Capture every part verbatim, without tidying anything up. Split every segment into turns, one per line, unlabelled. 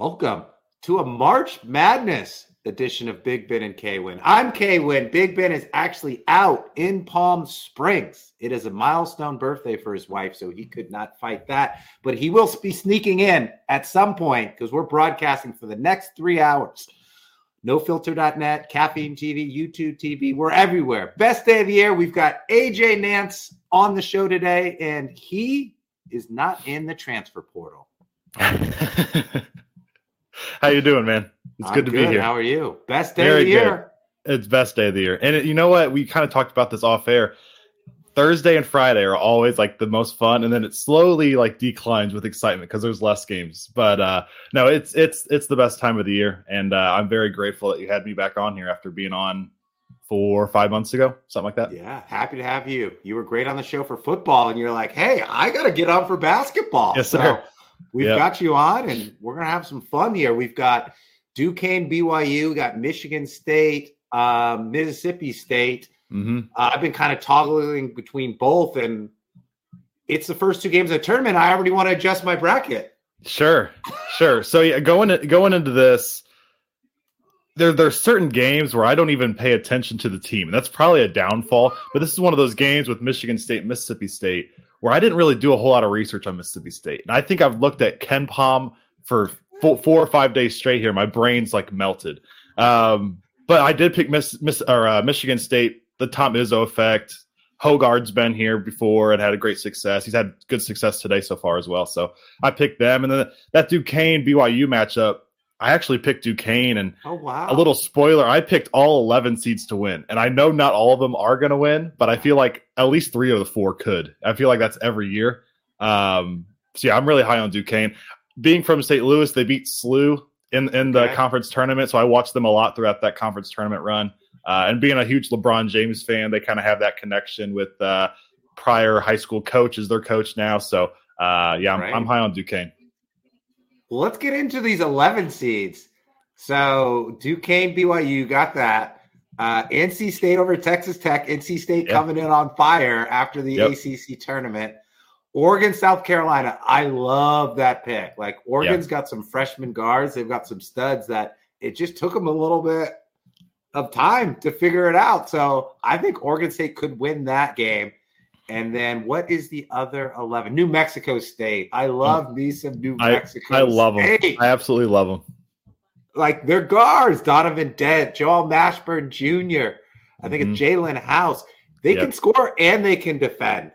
Welcome to a March Madness edition of Big Ben and K-Win. I'm K-Win. Big Ben is actually out in Palm Springs. It is a milestone birthday for his wife, so he could not fight that. But he will be sneaking in at some point because we're broadcasting for the next three hours. no filter dot net, Caffeine T V, YouTube T V. We're everywhere. Best day of the year. We've got A J Nance on the show today, and he is not in the transfer portal.
How you doing, man? It's
I'm
good to
good.
be here.
How are you? Best day
Very
of the year.
Good. It's best day of the year. And it, you know what? We kind of talked about this off air. Thursday and Friday are always like the most fun, and then it slowly like declines with excitement because there's less games. But uh, no, it's it's it's the best time of the year, and uh, I'm very grateful that you had me back on here after being on four or five months ago, something like that.
Yeah, happy to have you. You were great on the show for football, and you're like, hey, I got to get on for basketball.
Yes,
so
sir.
We've
yep.
got you on, and we're going to have some fun here. We've got Duquesne, B Y U, we got Michigan State, uh, Mississippi State.
Mm-hmm.
Uh, I've been kind of toggling between both, and it's the first two games of the tournament. I already want to adjust my bracket.
Sure, sure. So yeah, going going into this, there there's certain games where I don't even pay attention to the team. That's probably a downfall. But this is one of those games with Michigan State, Mississippi State, where I didn't really do a whole lot of research on Mississippi State. And I think I've looked at Ken Pom for four, four or five days straight here. My brain's like melted. Um, but I did pick Miss, Miss or uh, Michigan State. The Tom Izzo effect. Hogard's been here before and had a great success. He's had good success today so far as well. So I picked them. And then that Duquesne B Y U matchup, I actually picked Duquesne. And
oh, wow.
A little spoiler, I picked all eleven seeds to win. And I know not all of them are going to win, but I feel like at least three of the four could. I feel like that's every year. Um, so, yeah, I'm really high on Duquesne. Being from Saint Louis, they beat S L U in, in the
okay.
conference tournament. So I watched them a lot throughout that conference tournament run. Uh, and being a huge LeBron James fan, they kind of have that connection with uh, prior high school coach as their coach now. So, uh, yeah, I'm,
right.
I'm high on Duquesne.
Well, let's get into these eleven seeds. So, Duquesne, B Y U, got that. Uh, N C State over Texas Tech. N C State
yep.
coming in on fire after the
yep.
A C C tournament. Oregon, South Carolina. I love that pick. Like, Oregon's yep. got some freshman guards. They've got some studs that it just took them a little bit of time to figure it out. So I think Oregon State could win that game. And then what is the other eleven? New Mexico State. I love me some New
I,
Mexico
I love
State.
them. I absolutely love them.
Like their guards, Donovan Dent, Joel Mashburn Junior I think
mm-hmm.
it's Jalen House. They yep. can score and they can defend.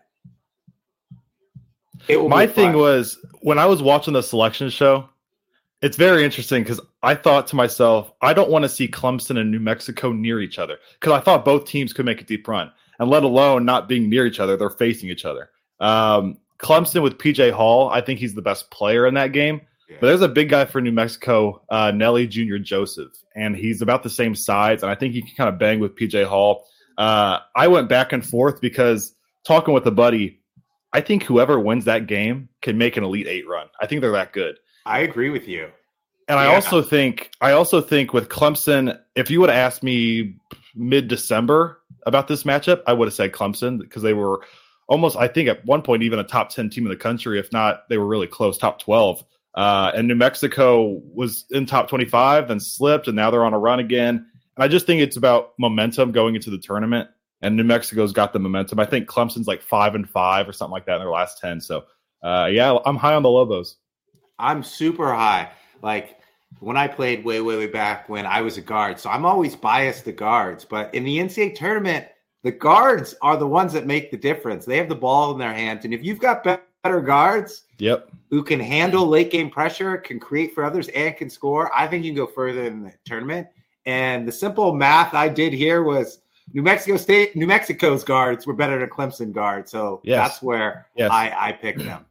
My thing was when I was watching the selection show, it's very interesting because I thought to myself, I don't want to see Clemson and New Mexico near each other because I thought both teams could make a deep run. And let alone not being near each other, they're facing each other. Um, Clemson with P J Hall, I think he's the best player in that game. Yeah. But there's a big guy for New Mexico, uh, Nelly Junior Joseph, and he's about the same size, and I think he can kind of bang with P J Hall. Uh, I went back and forth because talking with a buddy, I think whoever wins that game can make an Elite Eight run. I think they're that good.
I agree with you.
And
yeah.
I also think I also think with Clemson, if you would have asked me mid-December about this matchup, I would have said Clemson because they were almost, I think at one point, even a top ten team in the country. If not, they were really close, top twelve. Uh, and New Mexico was in top twenty-five, then slipped, and now they're on a run again. And I just think it's about momentum going into the tournament, and New Mexico's got the momentum. I think Clemson's like five and five or something like that in their last ten. So, uh, yeah, I'm high on the Lobos.
I'm super high. Like, when I played way, way, way back when I was a guard. So I'm always biased to guards. But in the N C double A tournament, the guards are the ones that make the difference. They have the ball in their hands. And if you've got better guards
yep.
who can handle late game pressure, can create for others, and can score, I think you can go further in the tournament. And the simple math I did here was New Mexico State, New Mexico's guards were better than Clemson guards. So
yes.
that's where
yes.
I, I picked them.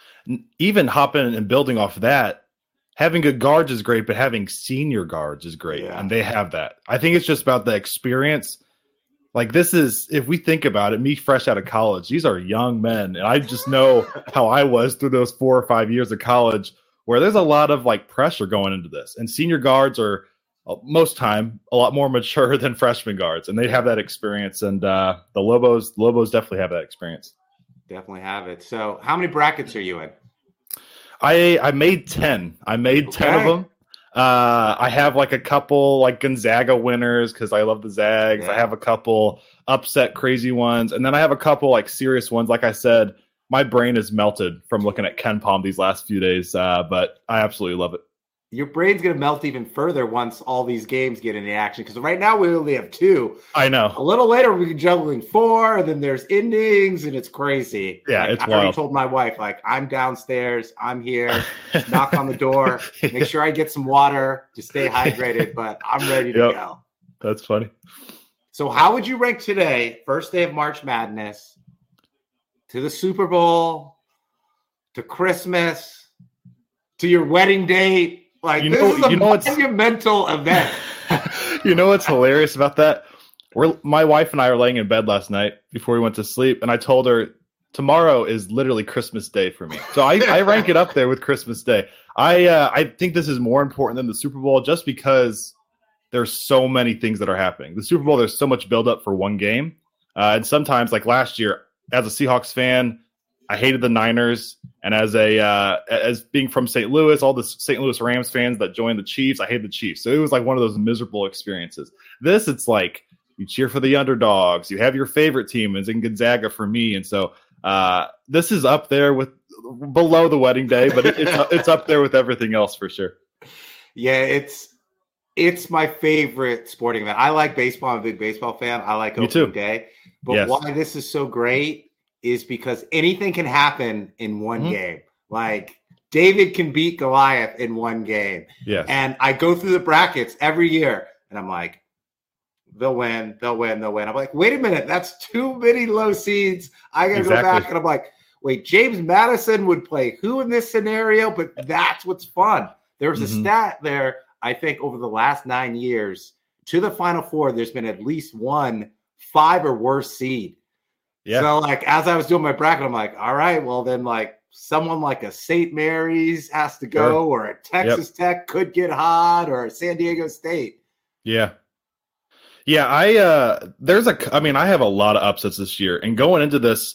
Even hopping and building off that, having good guards is great, but having senior guards is great,
yeah.
and they have that. I think it's just about the experience. Like this is, if we think about it, me fresh out of college, these are young men, and I just know how I was through those four or five years of college where there's a lot of like pressure going into this, and senior guards are most time a lot more mature than freshman guards, and they have that experience, and uh, the Lobos, Lobos definitely have that experience.
Definitely have it. So how many brackets are you in?
I I made ten. I made
Okay.
ten of them. Uh, I have like a couple like Gonzaga winners because I love the Zags.
Yeah.
I have a couple upset crazy ones, and then I have a couple like serious ones. Like I said, my brain is melted from looking at Ken Palm these last few days, uh, but I absolutely love it.
Your brain's going to melt even further once all these games get into action. Because right now we only have two.
I
A
know.
little later we're juggling four, and then there's endings, and it's crazy.
Yeah,
Like,
it's
I already
wild.
told my wife, like, I'm downstairs, I'm here, knock on the door, make sure I get some water to stay hydrated, but I'm ready to
Yep.
go.
That's funny.
So how would you rank today, first day of March Madness, to the Super Bowl, to Christmas, to your wedding date? Like,
You
this
know-
is a
you know what's-
monumental event.
You know what's hilarious about that? We're my wife and I were laying in bed last night before we went to sleep, and I told her tomorrow is literally Christmas Day for me. So I, I rank it up there with Christmas Day. I uh, I think this is more important than the Super Bowl just because there's so many things that are happening. The Super Bowl, there's so much buildup for one game, uh, and sometimes like last year, as a Seahawks fan, I hated the Niners, and as a uh, as being from Saint Louis, all the Saint Louis Rams fans that joined the Chiefs, I hate the Chiefs. So it was like one of those miserable experiences. This, it's like you cheer for the underdogs. You have your favorite team, it's in Gonzaga for me, and so uh, this is up there with below the wedding day, but it, it's it's up there with everything else for sure.
Yeah, it's it's my favorite sporting event. I like baseball. I'm a big baseball fan. I like
Me
opening
too.
day. But
Yes.
why this is so great is because anything can happen in one
Mhm.
game. Like David can beat Goliath in one game.
Yes.
And I go through the brackets every year and I'm like, they'll win, they'll win, they'll win. I'm like, wait a minute, that's too many low seeds. I gotta
Exactly.
go back and I'm like, wait, James Madison would play who in this scenario? But that's what's fun. There was a
Mhm.
stat there, I think, over the last nine years to the Final Four, there's been at least one five or worse seed.
Yeah.
So, like, as I was doing my bracket, I'm like, all right, well, then, like, someone like a Saint Mary's has to go,
Sure.
or a Texas Tech could get hot, or a San Diego State.
Yeah. Yeah, I uh there's a I mean, I have a lot of upsets this year. And going into this,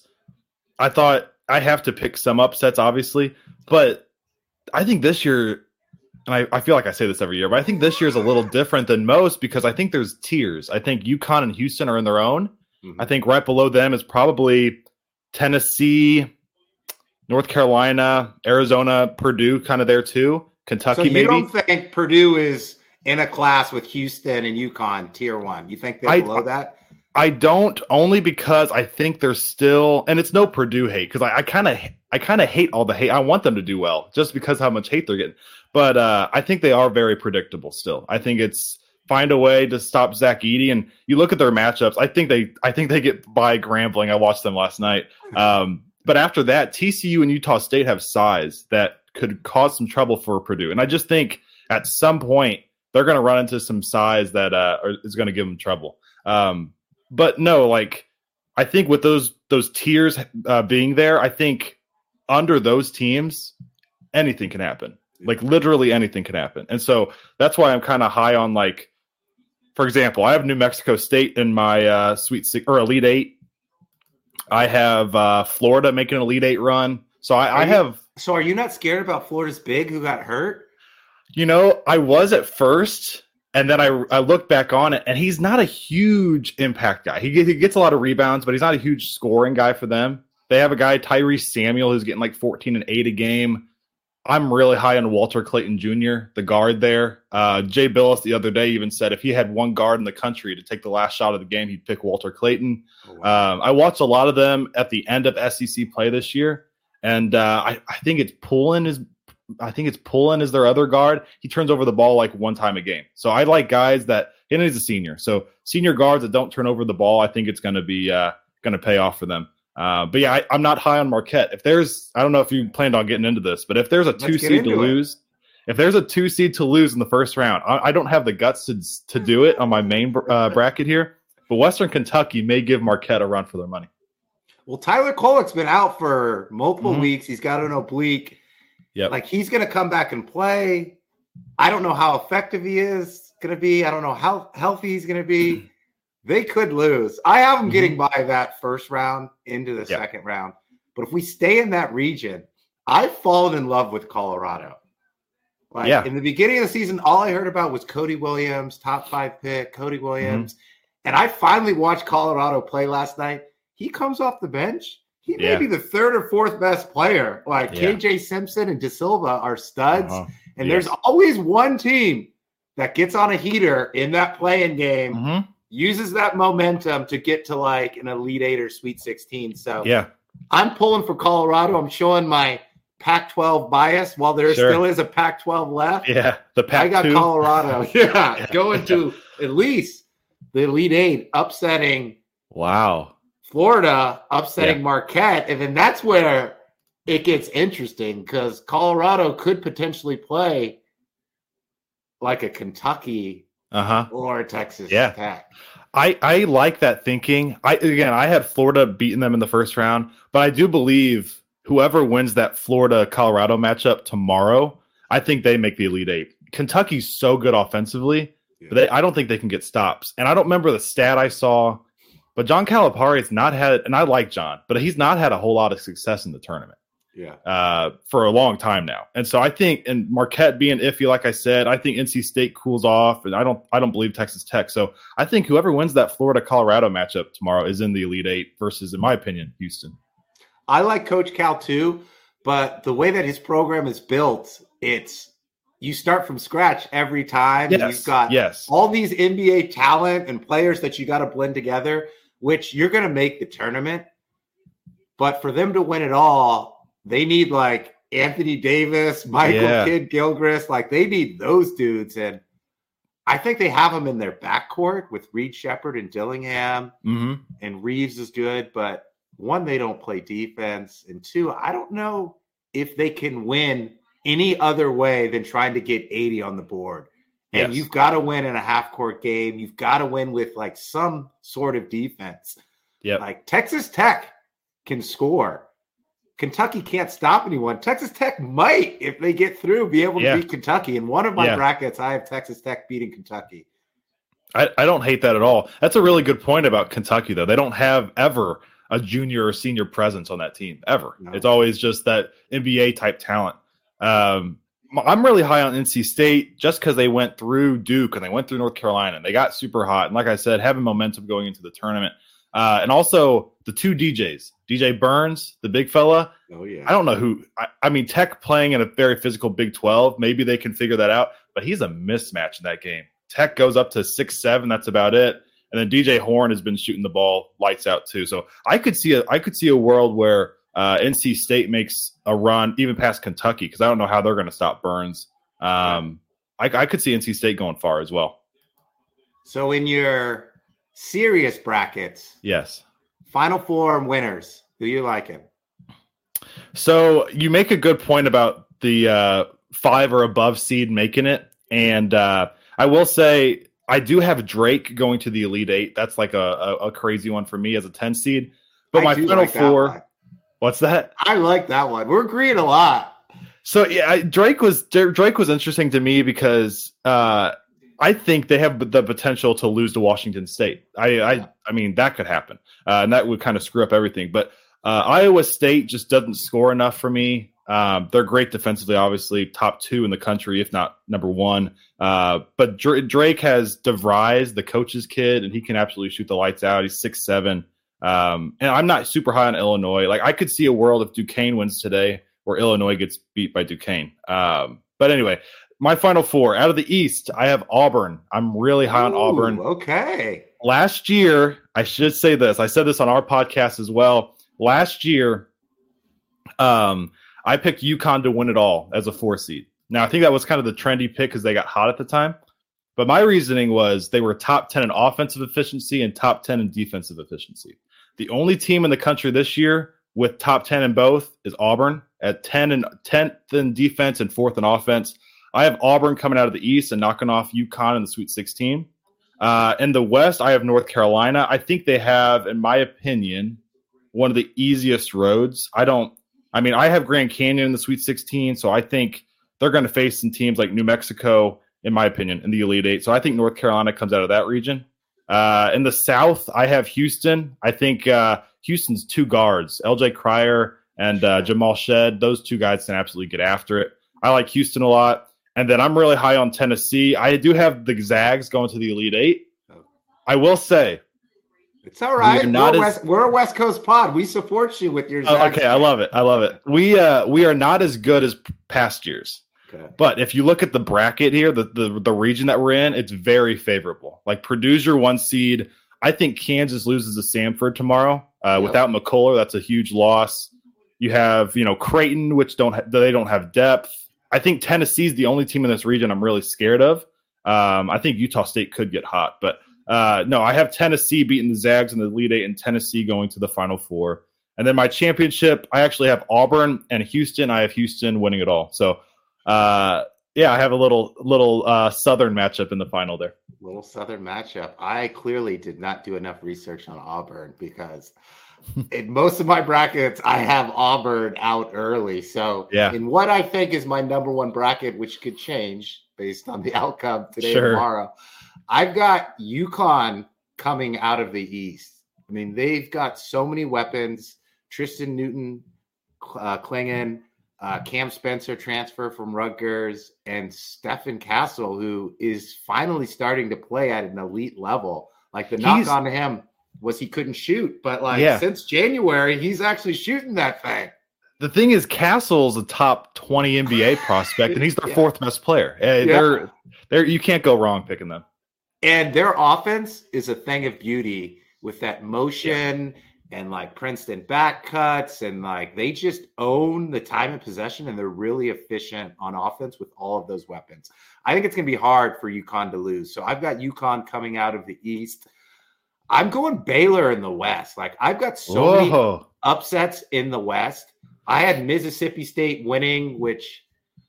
I thought I have to pick some upsets, obviously, but I think this year, and I, I feel like I say this every year, but I think this year is a little different than most because I think there's tiers. I think UConn and Houston are in their own.
Mm-hmm.
I think right below them is probably Tennessee, North Carolina, Arizona, Purdue, kind of there too. Kentucky,
So you
maybe.
don't think Purdue is in a class with Houston and UConn tier one? You think they're
I-
below that?
I don't, only because I think they're still, and it's no Purdue hate because I kind of, I kind of hate all the hate. I want them to do well just because how much hate they're getting. But uh, I think they are very predictable still. I think it's find a way to stop Zach Edey, and you look at their matchups. I think they, I think they get by Grambling. I watched them last night. Um, but after that, T C U and Utah State have size that could cause some trouble for Purdue, and I just think at some point they're going to run into some size that uh, are, is going to give them trouble. Um, But no, like I think with those those tiers uh, being there, I think under those teams, anything can happen. Like literally anything can happen, and so that's why I'm kind of high on like, for example, I have New Mexico State in my uh, Sweet Six or Elite Eight. I have uh, Florida making an Elite Eight run, so I, I
Are you-
have.
So are you not scared about Florida's big who got hurt?
You know, I was at first. And then I, I look back on it, and he's not a huge impact guy. He, get, he gets a lot of rebounds, but he's not a huge scoring guy for them. They have a guy, Tyrese Samuel, who's getting like fourteen and eight a game. I'm really high on Walter Clayton Junior, the guard there. Uh, Jay Billis the other day even said if he had one guard in the country to take the last shot of the game, he'd pick Walter Clayton.
Oh, wow.
Um, I watched a lot of them at the end of S E C play this year, and uh, I, I think it's Poulin is I think it's Poulin is their other guard. He turns over the ball like one time a game. So I like guys that, and he's a senior. So senior guards that don't turn over the ball, I think it's going to be uh, going to pay off for them. Uh, but yeah, I, I'm not high on Marquette. If there's, I don't know if you planned on getting into this, but if there's a
Let's
two
get
seed to
into it.
lose, if there's a two seed to lose in the first round, I, I don't have the guts to to do it on my main uh, bracket here. But Western Kentucky may give Marquette a run for their money.
Well, Tyler Kolek's been out for multiple
Mhm.
weeks. He's got an oblique.
Yep.
Like, he's going to come back and play. I don't know how effective he is going to be. I don't know how healthy he's going to be. They could lose. I have them
Mhm.
getting by that first round into the
Yeah.
second round. But if we stay in that region, I've fallen in love with Colorado. Like
yeah.
in the beginning of the season, all I heard about was Cody Williams, top five pick, Cody Williams. Mm-hmm. And I finally watched Colorado play last night. He comes off the bench. He may
yeah.
be the third or fourth best player. Like yeah. K J Simpson and De Silva are studs. Uh-huh. And yes. there's always one team that gets on a heater in that play-in game, mm-hmm. uses that momentum to get to like an Elite Eight or Sweet sixteen. So
yeah,
I'm pulling for Colorado. I'm showing my Pac twelve bias while there sure. still is a Pac twelve left.
Yeah, the Pac
I got
two.
Colorado. Yeah, going to at least the Elite Eight, upsetting
wow
Florida, upsetting
yeah.
Marquette, and then that's where it gets interesting because Colorado could potentially play like a Kentucky
uh-huh.
or Texas
yeah.
Tech.
I, I like that thinking. I again, I had Florida beating them in the first round, but I do believe whoever wins that Florida-Colorado matchup tomorrow, I think they make the Elite Eight. Kentucky's so good offensively, yeah. but they, I don't think they can get stops. And I don't remember the stat I saw, but John Calipari's not had, and I like John, but he's not had a whole lot of success in the tournament.
Yeah,
uh, for a long time now, and so I think, and Marquette being iffy, like I said, I think N C State cools off, and I don't, I don't believe Texas Tech. So I think whoever wins that Florida-Colorado matchup tomorrow is in the Elite Eight versus, in my opinion, Houston.
I like Coach Cal too, but the way that his program is built, it's you start from scratch every time.
Yes.
You've got
yes.
all these N B A talent and players that you got to blend together, which you're going to make the tournament. But for them to win it all, they need like Anthony Davis, Michael
yeah.
Kidd-Gilchrist. Like they need those dudes. And I think they have them in their backcourt with Reed Shepherd and Dillingham.
Mm-hmm.
And Reeves is good. But one, they don't play defense. And two, I don't know if they can win any other way than trying to get eighty on the board. And
yes.
you've got to win in a half-court game. You've got to win with like some sort of defense.
Yep.
Like Texas Tech can score. Kentucky can't stop anyone. Texas Tech might, if they get through, be able to
yeah.
beat Kentucky. In one of my
yeah.
brackets, I have Texas Tech beating Kentucky.
I, I don't hate that at all. That's a really good point about Kentucky, though. They don't have ever a junior or senior presence on that team, ever. No. It's always just that N B A-type talent. Um, I'm really high on N C State just because they went through Duke and they went through North Carolina, and they got super hot. And like I said, having momentum going into the tournament. Uh, and also the two D Js, D J Burns, the big fella.
Oh, yeah.
I don't know who. I, I mean, Tech playing in a very physical Big twelve. Maybe they can figure that out. But he's a mismatch in that game. Tech goes up to six seven. That's about it. And then D J Horn has been shooting the ball lights out too. So I could see a I could see a world where uh, N C State makes a run even past Kentucky because I don't know how they're going to stop Burns. Um, I, I could see N C State going far as well.
So in your serious brackets,
yes,
Final Four winners, who you liking?
So you make a good point about the uh, five or above seed making it, and uh, I will say I do have Drake going to the Elite Eight. That's like a, a, a crazy one for me as a ten seed. But
I
my Final
like
Four, what's that?
I like that one. We're agreeing a lot.
So yeah, I, Drake was Drake was interesting to me because uh, I think they have the potential to lose to Washington State. I I, I mean that could happen, uh, and that would kind of screw up everything. But uh, Iowa State just doesn't score enough for me. Um, they're great defensively, obviously top two in the country, if not number one. Uh, but Dr- Drake has DeVries, the coach's kid, and he can absolutely shoot the lights out. He's six seven, um, and I'm not super high on Illinois. Like I could see a world if Duquesne wins today, where Illinois gets beat by Duquesne. Um, but anyway, my Final Four out of the East, I have Auburn. I'm really high on
Ooh,
Auburn.
Okay.
Last year, I should say this. I said this on our podcast as well. Last year, um. I picked UConn to win it all as a four seed. Now, I think that was kind of the trendy pick because they got hot at the time. But my reasoning was they were top ten in offensive efficiency and top ten in defensive efficiency. The only team in the country this year with top ten in both is Auburn at ten and tenth in defense and fourth in offense. I have Auburn coming out of the East and knocking off UConn in the Sweet sixteen. Uh, in the West, I have North Carolina. I think they have, in my opinion, one of the easiest roads. I don't. I mean, I have Grand Canyon in the Sweet sixteen, so I think they're going to face some teams like New Mexico, in my opinion, in the Elite Eight. So I think North Carolina comes out of that region. Uh, in the South, I have Houston. I think uh, Houston's two guards, L J Cryer and uh, Jamal Shed. Those two guys can absolutely get after it. I like Houston a lot. And then I'm really high on Tennessee. I do have the Zags going to the Elite Eight. I will say.
It's all right.
We we're,
as,
West,
we're a West Coast pod. We support you with your Zags.
Oh, okay, I love it. I love it. We uh, we are not as good as past years. Okay. But if you look at the bracket here, the, the, the region that we're in, it's very favorable. Like Purdue's your one seed. I think Kansas loses to Samford tomorrow. Uh, yep. Without McCullough, that's a huge loss. You have, you know, Creighton, which don't ha- they don't have depth. I think Tennessee's the only team in this region I'm really scared of. Um, I think Utah State could get hot, but uh, no, I have Tennessee beating the Zags in the Elite Eight and Tennessee going to the Final Four. And then my championship, I actually have Auburn and Houston. I have Houston winning it all. So, uh, yeah, I have a little little uh, Southern matchup in the final there.
Little Southern matchup. I clearly did not do enough research on Auburn because in most of my brackets, I have Auburn out early. So yeah. in what I think is my number one bracket, which could change based on the outcome today
sure.
or tomorrow, I've got UConn coming out of the East. I mean, they've got so many weapons. Tristan Newton, uh, Klingon, uh, Cam Spencer transfer from Rutgers, and Stephen Castle, who is finally starting to play at an elite level. Like the knock he's, on him was he couldn't shoot, but like yeah. since January, he's actually shooting that thing.
The thing is, Castle's a top twenty N B A prospect, and he's their yeah. fourth best player. Uh, yeah. They're, they're, you can't go wrong picking them.
And their offense is a thing of beauty with that motion yeah. and like Princeton back cuts, and like they just own the time of possession, and they're really efficient on offense with all of those weapons. I think it's going to be hard for UConn to lose. So I've got UConn coming out of the East. I'm going Baylor in the West. Like I've got so Whoa. many upsets in the West. I had Mississippi State winning, which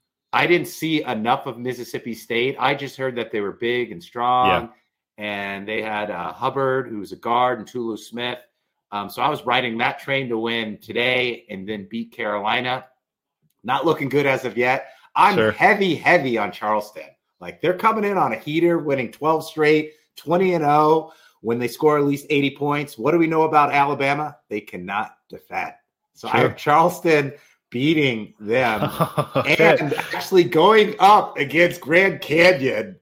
I didn't see enough of Mississippi State. I just heard that they were big and strong, yeah. and they had uh, Hubbard, who was a guard, and Tulu Smith. Um, so I was riding that train to win today and then beat Carolina. Not looking good as of yet. I'm sure. heavy, heavy on Charleston. Like they're coming in on a heater, winning twelve straight, twenty and oh. When they score at least eighty points, what do we know about Alabama? They cannot defend. So sure. I have Charleston beating them and actually going up against Grand Canyon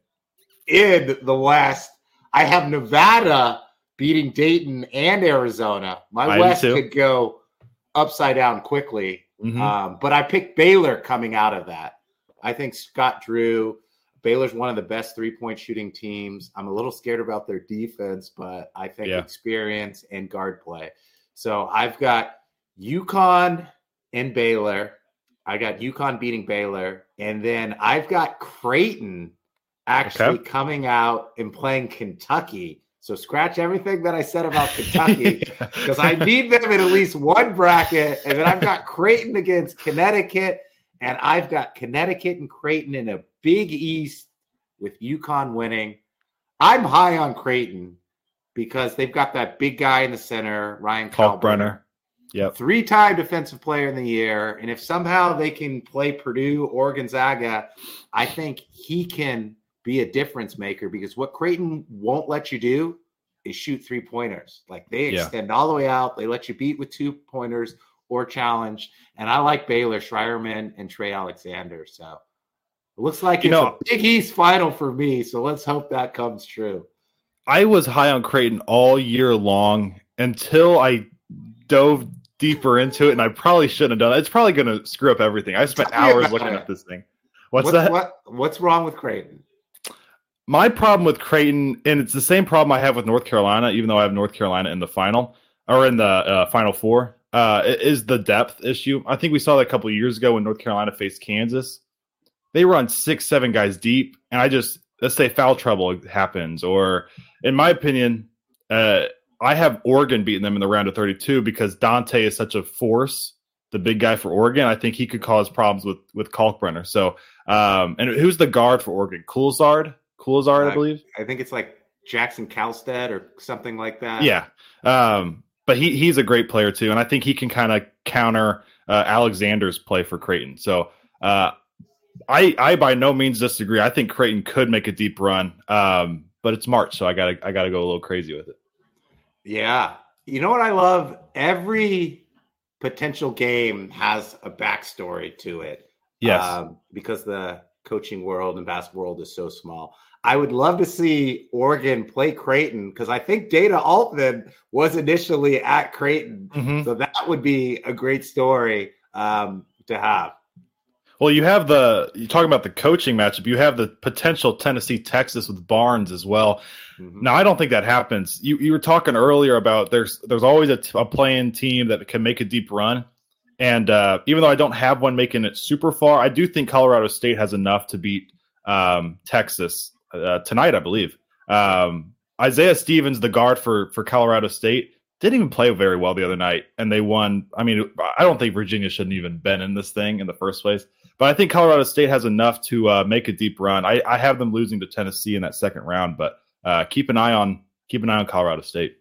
in the West. I have Nevada beating Dayton and Arizona. My I West could go upside down quickly, mm-hmm. um, but I picked Baylor coming out of that. I think Scott Drew, Baylor's one of the best three-point shooting teams. I'm a little scared about their defense, but I think yeah. experience and guard play. So I've got UConn and Baylor. I got UConn beating Baylor. And then I've got Creighton actually okay. coming out and playing Kentucky. So scratch everything that I said about Kentucky because yeah. I need them in at least one bracket. And then I've got Creighton against Connecticut. And I've got Connecticut and Creighton in a Big East with UConn winning. I'm high on Creighton because they've got that big guy in the center, Ryan Kalkbrenner.
Yep.
Three-time defensive player in the year. And if somehow they can play Purdue or Gonzaga, I think he can be a difference maker because what Creighton won't let you do is shoot three-pointers. Like they extend yeah. all the way out. They let you beat with two-pointers or challenge. And I like Baylor, Schreierman, and Trey Alexander. So it looks like you it's know, a Big East final for me. So let's hope that comes true.
I was high on Creighton all year long until I dove deeper into it, and I probably shouldn't have done it. It's probably going to screw up everything. I spent hours looking it. at this thing. What's,
what's
that?
What, what's wrong with Creighton?
My problem with Creighton, and it's the same problem I have with North Carolina, even though I have North Carolina in the final or in the uh, Final Four. Uh, is the depth issue. I think we saw that a couple of years ago when North Carolina faced Kansas. They run six, seven guys deep, and I just, let's say foul trouble happens. Or, in my opinion, uh, I have Oregon beating them in the round of thirty-two because Dante is such a force, the big guy for Oregon. I think he could cause problems with, with Kalkbrenner. So, um, and who's the guard for Oregon? Coulthard? Coulthard, uh, I believe?
I think it's like Jackson Kalstead or something like that.
Yeah. Um, But he he's a great player, too, and I think he can kind of counter uh, Alexander's play for Creighton. So uh, I I by no means disagree. I think Creighton could make a deep run, um, but it's March, so I got I got to go a little crazy with it.
Yeah. You know what I love? Every potential game has a backstory to it.
Yes.
Um, because the coaching world and basketball world is so small. I would love to see Oregon play Creighton because I think Dana Altman was initially at Creighton.
Mm-hmm.
So that would be a great story um, to have.
Well, you have the, you're talking about the coaching matchup. You have the potential Tennessee, Texas with Barnes as well.
Mm-hmm.
Now, I don't think that happens. You you were talking earlier about there's there's always a, t- a playing team that can make a deep run. And uh, even though I don't have one making it super far, I do think Colorado State has enough to beat um, Texas uh, tonight, I believe. Um, Isaiah Stevens, the guard for, for Colorado State, didn't even play very well the other night, and they won. I mean, I don't think Virginia shouldn't even been in this thing in the first place. But I think Colorado State has enough to uh, make a deep run. I, I have them losing to Tennessee in that second round, but uh, keep an eye on keep an eye on Colorado State.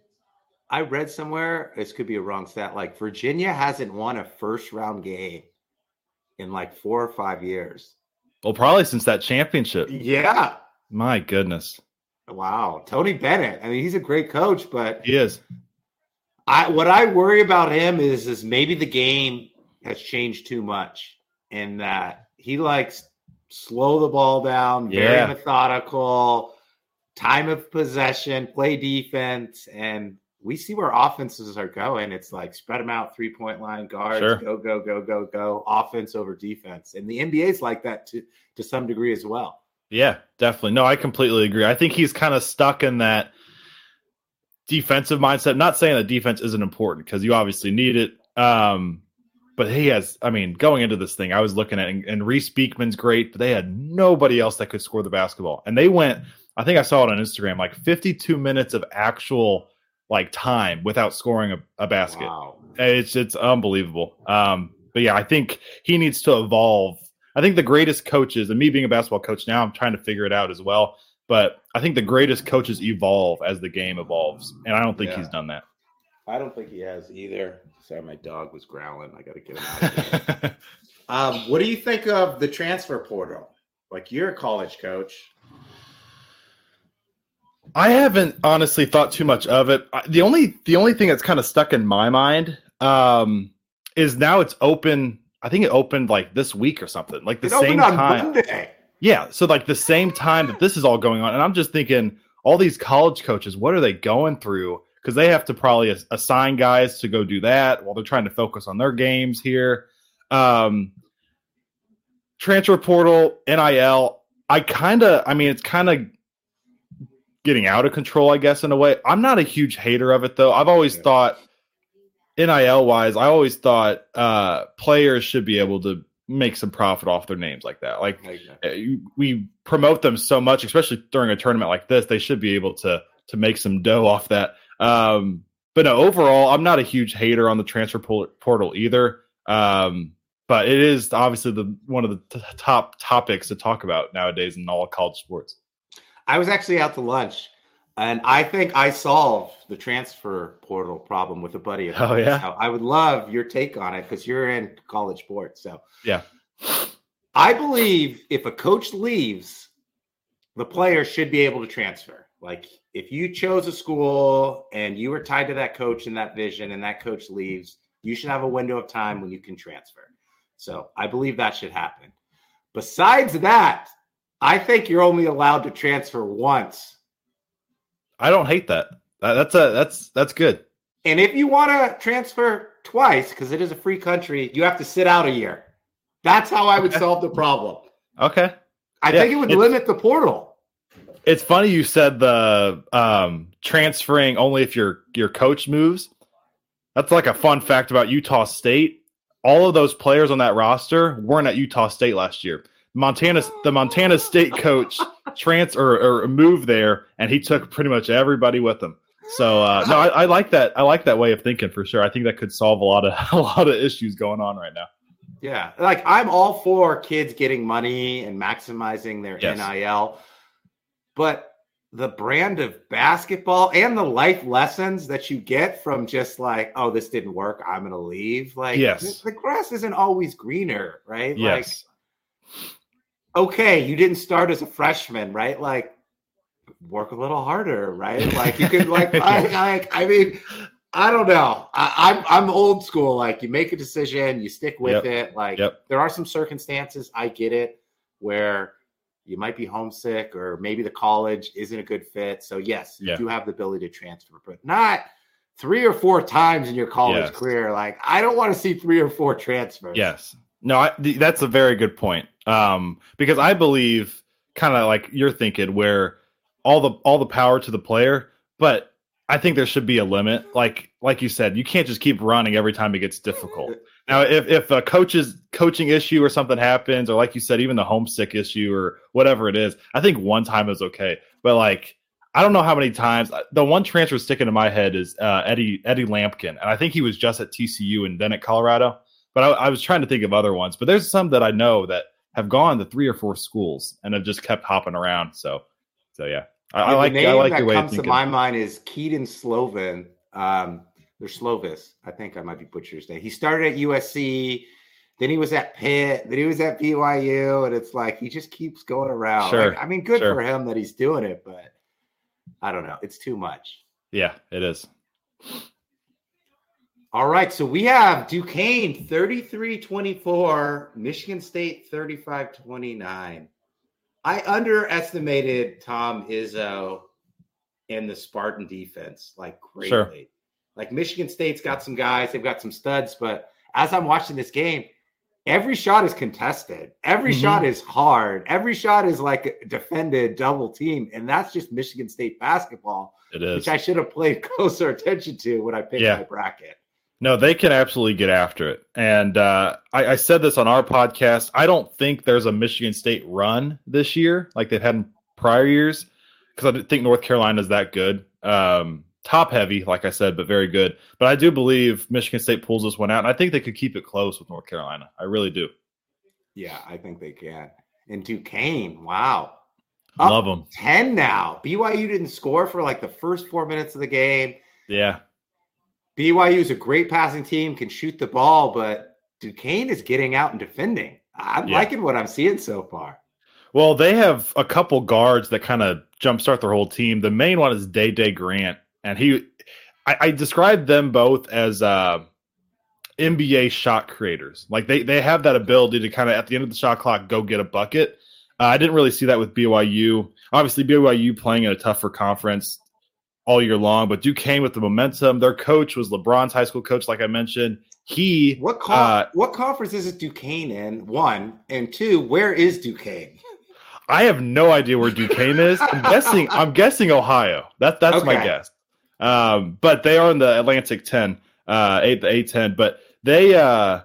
I read somewhere, this could be a wrong stat, like Virginia hasn't won a first round game in like four or five years.
Well, probably since that championship.
Yeah.
My goodness.
Wow. Tony Bennett. I mean, he's a great coach, but
he is.
I what I worry about him is, is maybe the game has changed too much in that he likes slow the ball down, very
yeah.
methodical, time of possession, play defense, and we see where offenses are going. It's like spread them out, three-point line, guards,
sure.
go, go, go, go, go, offense over defense. And the N B A is like that to, to some degree as well.
Yeah, definitely. No, I completely agree. I think he's kind of stuck in that defensive mindset. Not saying that defense isn't important because you obviously need it. Um, but he has, I mean, going into this thing, I was looking at and, and Reese Beekman's great, but they had nobody else that could score the basketball. And they went, I think I saw it on Instagram, like fifty-two minutes of actual like time without scoring a, a basket.
Wow.
It's it's unbelievable. Um, but yeah, I think he needs to evolve. I think the greatest coaches, and me being a basketball coach now, I'm trying to figure it out as well. But I think the greatest coaches evolve as the game evolves, and I don't think
yeah.
he's done that.
I don't think he has either. Sorry, my dog was growling. I got to get him out of here. um, what do you think of the transfer portal? Like, you're a college coach.
I haven't honestly thought too much of it. The only the only thing that's kind of stuck in my mind um, is now it's open. I think it opened like this week or something, like the
it
same
opened on
time.
Monday.
Yeah, so like the same time that this is all going on, and I'm just thinking, all these college coaches, what are they going through? Because they have to probably assign guys to go do that while they're trying to focus on their games here. Um, transfer portal, N I L. I kind of, I mean, it's kind of getting out of control, I guess, in a way. I'm not a huge hater of it, though. I've always yeah. thought, N I L-wise, I always thought uh, players should be able to make some profit off their names like that. Like, okay. we promote them so much, especially during a tournament like this, they should be able to to make some dough off that. Um, but no, overall, I'm not a huge hater on the transfer portal either. Um, but it is obviously the one of the t- top topics to talk about nowadays in all college sports.
I was actually out to lunch, and I think I solved the transfer portal problem with a buddy of mine.
Oh, yeah?
So I would love your take on it because you're in college sports. So
yeah,
I believe if a coach leaves, the player should be able to transfer. Like, if you chose a school and you were tied to that coach and that vision and that coach leaves, you should have a window of time when you can transfer. So I believe that should happen. Besides that, I think you're only allowed to transfer once.
I don't hate that. That's a that's that's good.
And if you want to transfer twice, because it is a free country, you have to sit out a year. That's how I would
okay.
solve the problem.
Okay.
I yeah, think it would limit the portal.
It's funny you said the um, transferring only if your your coach moves. That's like a fun fact about Utah State. All of those players on that roster weren't at Utah State last year. Montana, the Montana State coach transfer or, or moved there, and he took pretty much everybody with him. So uh, no, I, I like that. I like that way of thinking for sure. I think that could solve a lot of a lot of issues going on right now.
Yeah, like I'm all for kids getting money and maximizing their
yes.
N I L, but the brand of basketball and the life lessons that you get from just like, oh, this didn't work, I'm going to leave. Like,
yes.
the, the grass isn't always greener, right?
Yes.
Like, okay, you didn't start as a freshman, right? Like, work a little harder, right? Like, you could, like, I, like, I mean, I don't know. I, I'm I'm old school. Like you make a decision, you stick with
Yep.
it. Like
Yep.
there are some circumstances, I get it, where you might be homesick or maybe the college isn't a good fit. So yes, you
Yeah.
do have the ability to transfer, but not three or four times in your college
Yes.
career. Like I don't want to see three or four transfers.
Yes. No, I, th- that's a very good point. Um, because I believe kind of like you're thinking where all the all the power to the player, but I think there should be a limit. Like like you said, you can't just keep running every time it gets difficult. Now, if if a coach's coaching issue or something happens, or like you said, even the homesick issue or whatever it is, I think one time is okay. But like, I don't know how many times. The one transfer sticking in my head is uh, Eddie Eddie Lampkin, and I think he was just at T C U and then at Colorado. But I, I was trying to think of other ones. But there's some that I know that have gone to three or four schools and have just kept hopping around. So, so yeah, I,
Yeah,
I like
the name
I like
that
your way of
comes to
thinking.
my mind is Keaton Sloven. Um, they're Slovis. I think I might be butchering his name. He started at U S C, then he was at Pitt, then he was at B Y U, and it's like he just keeps going around.
Sure,
Like, I mean, good
sure.
for him that he's doing it, but I don't know. It's too much.
Yeah, it is.
All right, so we have Duquesne thirty-three twenty-four, Michigan State thirty-five twenty-nine. I underestimated Tom Izzo and the Spartan defense like greatly.
Sure.
Like Michigan State's got some guys, they've got some studs, but as I'm watching this game, every shot is contested. Every
Mhm.
shot is hard. Every shot is like a defended double team, and that's just Michigan State basketball,
It is.
which I should have paid closer attention to when I picked
Yeah.
my bracket.
No, they can absolutely get after it. And uh, I, I said this on our podcast. I don't think there's a Michigan State run this year like they've had in prior years because I didn't think North Carolina is that good. Um, top heavy, like I said, but very good. But I do believe Michigan State pulls this one out, and I think they could keep it close with North Carolina. I really do.
Yeah, I think they can. And Duquesne, wow. Up
Love them.
ten now. B Y U didn't score for like the first four minutes of the game.
Yeah.
B Y U is a great passing team, can shoot the ball, but Duquesne is getting out and defending. I'm
Yeah.
liking what I'm seeing so far.
Well, they have a couple guards that kind of jumpstart their whole team. The main one is Day Day Grant, and he, I, I described them both as uh, N B A shot creators. Like they they have that ability to kind of at the end of the shot clock go get a bucket. Uh, I didn't really see that with B Y U. Obviously, B Y U playing in a tougher conference all year long, but Duquesne with the momentum. Their coach was LeBron's high school coach, like I mentioned. He
What con-
uh,
what conference is it Duquesne in? One and two. Where is Duquesne?
I have no idea where Duquesne is. I'm guessing. I'm guessing Ohio. That that's my
Okay.
guess. Um, but they are in the Atlantic ten, uh, eight the A ten. But they uh,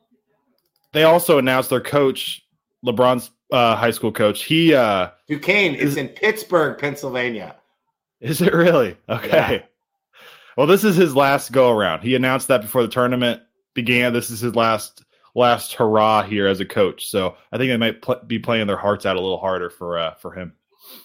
they also announced their coach, LeBron's uh, high school coach. He uh,
Duquesne is
Is-
in Pittsburgh, Pennsylvania.
is it really okay?
Yeah.
Well, this is his last go around. He announced that before the tournament began. This is his last last hurrah here as a coach. So I think they might pl- be playing their hearts out a little harder for uh, for him.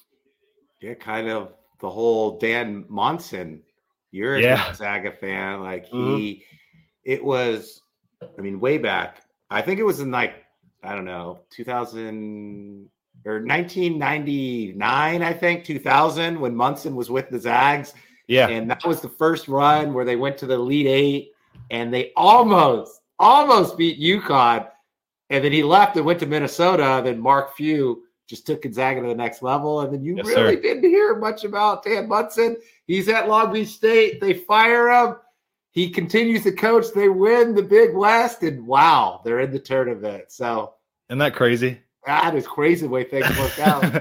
Yeah, kind of the whole Dan Monson. You're a
Yeah.
Gonzaga fan. Like he,
Mhm.
it was, I mean, way back. I think it was in like, I don't know, two thousand or nineteen ninety-nine, I think, two thousand, when Munson was with the Zags.
Yeah,
And that was the first run where they went to the Elite Eight and they almost, almost beat UConn. And then he left and went to Minnesota. Then Mark Few just took Gonzaga to the next level. And then you
Yes,
really
sir.
didn't hear much about Dan Munson. He's at Long Beach State. They fire him. He continues to coach. They win the Big West. And wow, they're in the tournament. So
isn't that crazy?
that is crazy the way things work out.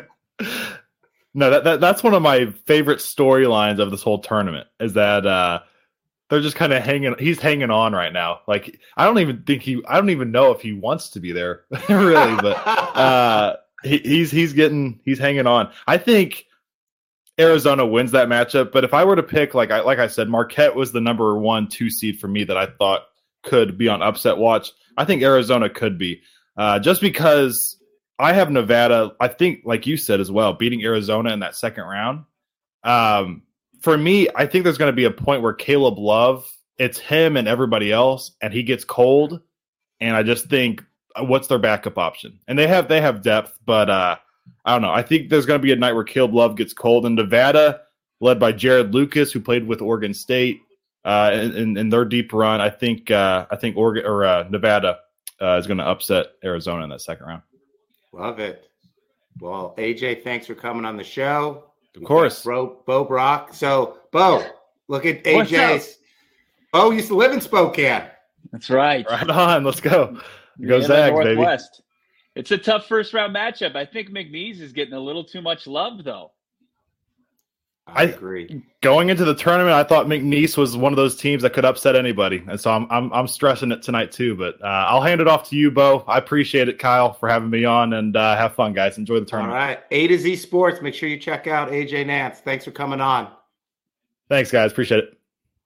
No, that, that that's one of my favorite storylines of this whole tournament is that uh, they're just kind of hanging. He's hanging on right now. Like I don't even think he. I don't even know if he wants to be there, really. But uh, he, he's he's getting he's hanging on. I think Arizona wins that matchup. But if I were to pick, like I like I said, Marquette was the number one two seed for me that I thought could be on upset watch. I think Arizona could be uh, just because. I have Nevada, I think, like you said as well, beating Arizona in that second round. Um, for me, I think there's going to be a point where Caleb Love, it's him and everybody else, and he gets cold. And I just think, uh, what's their backup option? And they have they have depth, but uh, I don't know. I think there's going to be a night where Caleb Love gets cold. And Nevada, led by Jared Lucas, who played with Oregon State, uh, in, in, in their deep run. I think uh, I think Oregon or uh, Nevada uh, is going to upset Arizona in that second round.
Love it. Well, A J, thanks for coming on the show.
Of course.
Bro, Bo Brock. So, Bo, look at A J's. Bo used to live in Spokane.
That's right.
Right on. Let's go. Go
Yeah,
Zags, baby.
Northwest. It's a tough first round matchup. I think McNeese is getting a little too much love, though.
I agree.
Going into the tournament, I thought McNeese was one of those teams that could upset anybody, and so I'm I'm, I'm stressing it tonight too. But uh, I'll hand it off to you, Bo. I appreciate it, Kyle, for having me on, and uh, have fun, guys. Enjoy the tournament.
All right, A to Z Sports. Make sure you check out A J Nance. Thanks for coming on.
Thanks, guys. Appreciate it.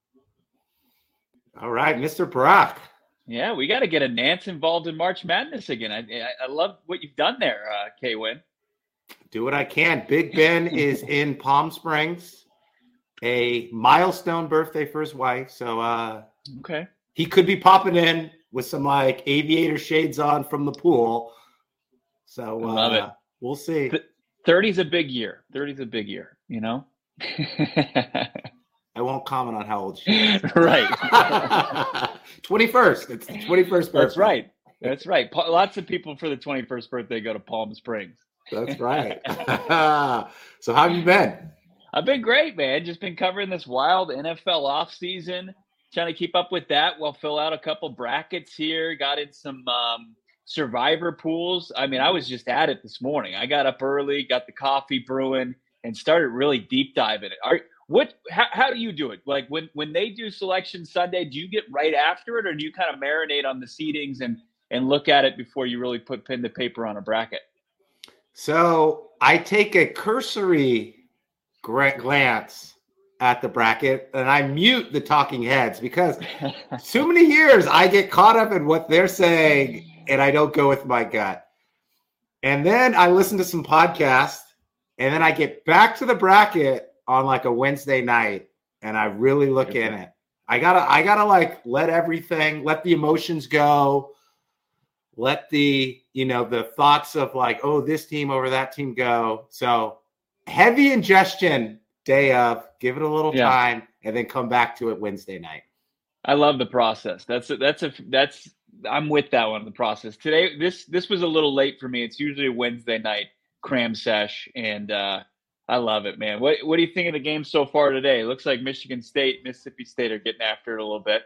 All right, Mister Brock.
Yeah, we got to get a Nance involved in March Madness again. I I, I love what you've done there, uh, K-Win.
Do what I can. Big Ben is in Palm Springs, a milestone birthday for his wife. So uh,
okay,
he could be popping in with some like aviator shades on from the pool. So uh,
love it.
We'll see.
thirty's a big year. thirty's a big year, you know?
I won't comment on how old she is.
Right.
twenty-first. It's the twenty-first birthday.
That's right. That's right. Pa- lots of people for the twenty-first birthday go to Palm Springs.
That's right. So how have you been?
I've been great, man. Just been covering this wild N F L offseason, trying to keep up with that while fill out a couple brackets here. Got in some um, survivor pools. I mean, I was just at it this morning. I got up early, got the coffee brewing, and started really deep diving it. Are what? How, how do you do it? Like when when they do Selection Sunday, do you get right after it, or do you kind of marinate on the seedings and and look at it before you really put pen to paper on a bracket?
So I take a cursory glance at the bracket and I mute the talking heads because too many years I get caught up in what they're saying and I don't go with my gut. And then I listen to some podcasts and then I get back to the bracket on like a Wednesday night and I really look in it. I gotta, I gotta like let everything, let the emotions go. Let the, you know, the thoughts of like, oh, this team over that team go. So heavy ingestion day of, give it a little
yeah.
time, and then come back to it Wednesday night.
I love the process. That's a, that's a that's I'm with that one. The process today. This this was a little late for me. It's usually a Wednesday night cram sesh, and uh, I love it, man. What what do you think of the game so far today? It looks like Michigan State, Mississippi State are getting after it a little bit.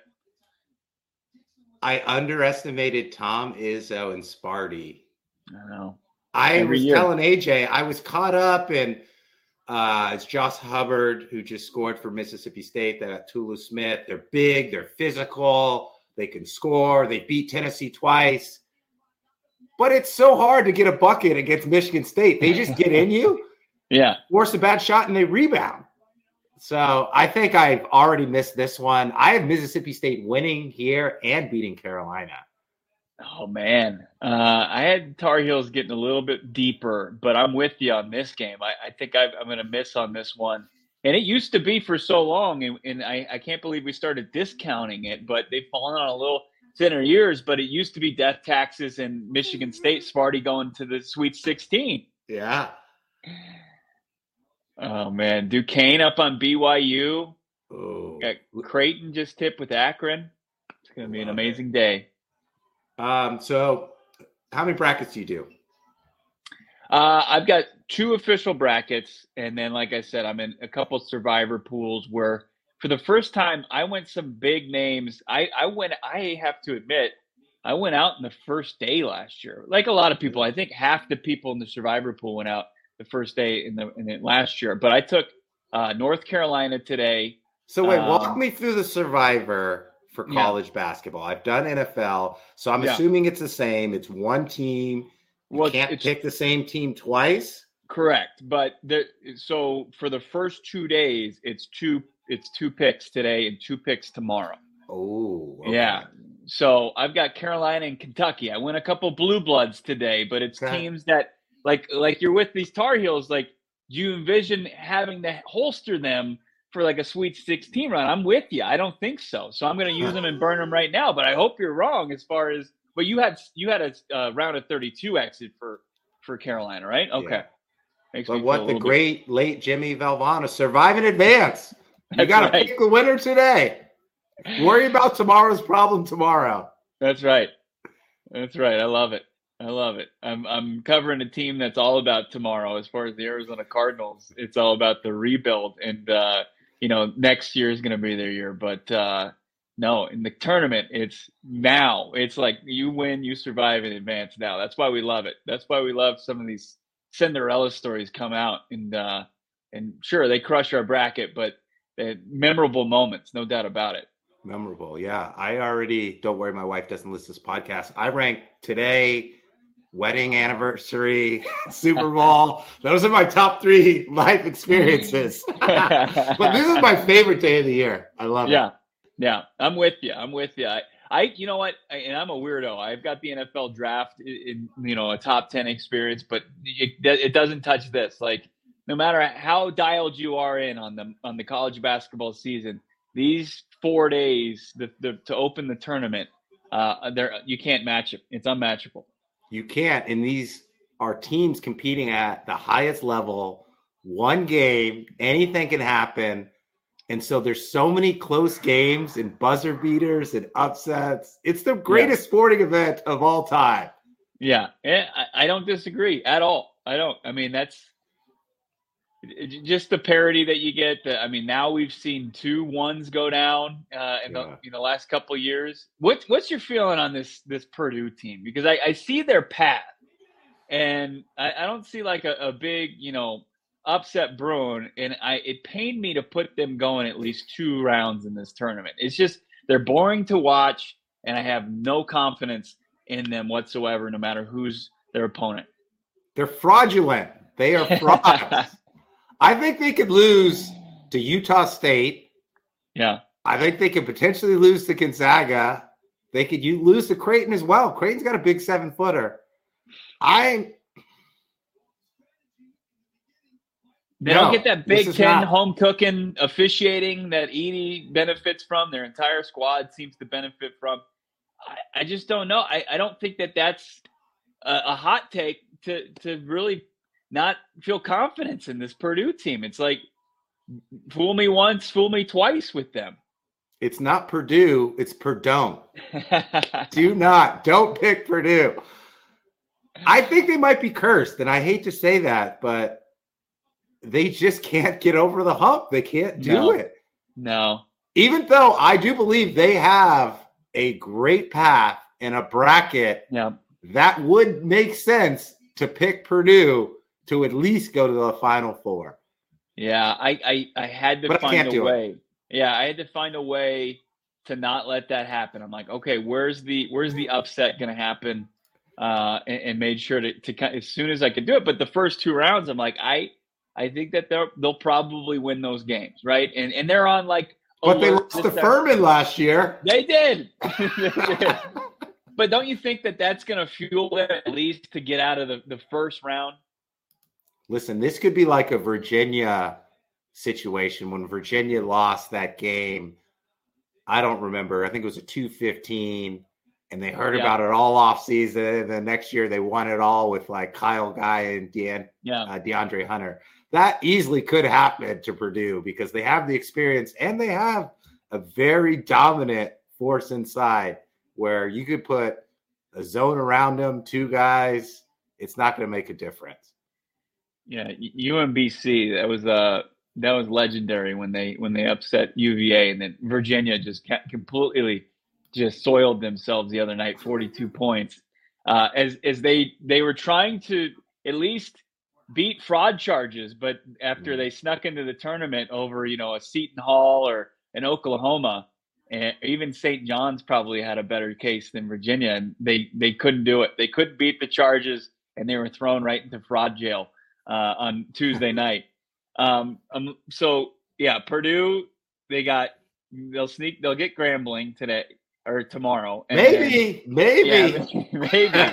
I underestimated Tom Izzo and Sparty.
I know.
I
Every
was
year.
telling A J, I was caught up in uh, it's Josh Hubbard who just scored for Mississippi State. They got Tulu Smith. They're big. They're physical. They can score. They beat Tennessee twice. But it's so hard to get a bucket against Michigan State. They just get in you,
Yeah.
force a bad shot, and they rebound. So I think I've already missed this one. I have Mississippi State winning here and beating Carolina.
Oh, man. Uh, I had Tar Heels getting a little bit deeper, but I'm with you on this game. I, I think I've, I'm going to miss on this one. And it used to be for so long, and, and I, I can't believe we started discounting it, but they've fallen on a little thinner years. But it used to be Death Taxes and Michigan State, Sparty going to the Sweet sixteen.
Yeah.
Oh, man. Duquesne up on B Y U.
Oh.
Got Creighton just tipped with Akron. It's going to be an amazing day.
Um, so how many brackets do you do?
Uh, I've got two official brackets, and then, like I said, I'm in a couple survivor pools where, for the first time, I went some big names. I, I went. I have to admit, I went out in the first day last year. Like a lot of people, I think half the people in the survivor pool went out the first day in the, in the last year. But I took uh, North Carolina today.
So wait,
Um,
walk me through the survivor for
Yeah.
college basketball. I've done N F L, so I'm
Yeah.
assuming it's the same. It's one team. You
Well,
can't
it's-
pick the same team twice.
Correct, but the so for the first two days, it's two it's two picks today and two picks tomorrow.
Oh, okay.
Yeah. So I've got Carolina and Kentucky. I win a couple blue bloods today, but it's
Okay.
teams that like like you're with these Tar Heels. Like, do you envision having to holster them for like a Sweet sixteen run? I'm with you. I don't think so. So I'm going to use them and burn them right now. But I hope you're wrong as far as. But you had you had a uh, round of thirty-two exit for for Carolina, right? Okay.
Yeah.
Makes
But
me feel
what
a
the
little bit-
great late Jimmy Valvano survive in advance. You
That's
got to
right.
pick the winner today. Worry about tomorrow's problem tomorrow.
That's right. That's right. I love it. I love it. I'm I'm covering a team that's all about tomorrow. As far as the Arizona Cardinals, it's all about the rebuild, and uh, you know, next year is going to be their year. But uh, no, in the tournament, it's now. It's like you win, you survive in advance now. That's why we love it. That's why we love some of these Cinderella stories come out, and uh, and sure they crush our bracket, but they're memorable moments, no doubt about it.
Memorable, yeah. I already, don't worry, my wife doesn't listen to this podcast. I ranked today, wedding anniversary, Super Bowl. Those are my top three life experiences. But this is my favorite day of the year. I love
yeah.
it.
Yeah, I'm with you. I'm with you. I, I you know what? I, and I'm a weirdo. I've got the N F L draft in, in you know, a top ten experience, but it, it doesn't touch this. Like, no matter how dialed you are in on the on the college basketball season, these four days the, the, to open the tournament, uh, there you can't match it. It's unmatchable.
You can't. And these are teams competing at the highest level. One game, anything can happen. And so there's so many close games and buzzer beaters and upsets. It's the greatest yeah. sporting event of all time.
Yeah, I, I don't disagree at all. I don't. I mean, that's just the parity that you get. The, I mean, now we've seen two ones go down uh, in, yeah. the, in the last couple of years. What's what's your feeling on this this Purdue team? Because I, I see their path, and I, I don't see like a, a big, you know, upset brewing, and I it pained me to put them going at least two rounds in this tournament. It's just they're boring to watch, and I have no confidence in them whatsoever, no matter who's their opponent.
They're fraudulent. They are frauds. I think they could lose to Utah State.
Yeah.
I think they could potentially lose to Gonzaga. They could you lose to Creighton as well. Creighton's got a big seven-footer. I
They
no,
don't get that Big Ten
not.
home cooking officiating that Edey benefits from. Their entire squad seems to benefit from. I, I just don't know. I, I don't think that that's a, a hot take to to really not feel confidence in this Purdue team. It's like, fool me once, fool me twice with them.
It's not Purdue. It's Purdue. Do not. Don't pick Purdue. I think they might be cursed, and I hate to say that, but they just can't get over the hump. They can't do
no.
it.
No.
Even though I do believe they have a great path in a bracket
yeah.
that would make sense to pick Purdue to at least go to the Final Four.
Yeah, I, I, I had to
but
find a way.
It.
Yeah, I had to find a way to not let that happen. I'm like, okay, where's the where's the upset going to happen? Uh, and, and made sure to, to as soon as I could do it. But the first two rounds, I'm like, I I think that they'll they'll probably win those games, right? And and they're on like.
But they lost to Furman last year.
They did. they did. But don't you think that that's going to fuel them at least to get out of the, the first round?
Listen, this could be like a Virginia situation when Virginia lost that game. I don't remember. I think it was a two fifteen, and they heard yeah. about it all off season. The next year they won it all with like Kyle Guy and De-
yeah.
uh, DeAndre Hunter. That easily could happen to Purdue because they have the experience and they have a very dominant force inside where you could put a zone around them, two guys. It's not going to make a difference.
Yeah, U M B C, that was uh that was legendary when they when they upset U V A, and then Virginia just completely just soiled themselves the other night, forty-two points. Uh, as as they they were trying to at least beat fraud charges, but after they snuck into the tournament over, you know, a Seton Hall or an Oklahoma, and even Saint John's probably had a better case than Virginia, and they they couldn't do it. They couldn't beat the charges, and they were thrown right into fraud jail uh, on Tuesday night. Um, um, so yeah, Purdue, they got they'll sneak they'll get Grambling today or tomorrow. And
maybe,
then,
maybe,
yeah,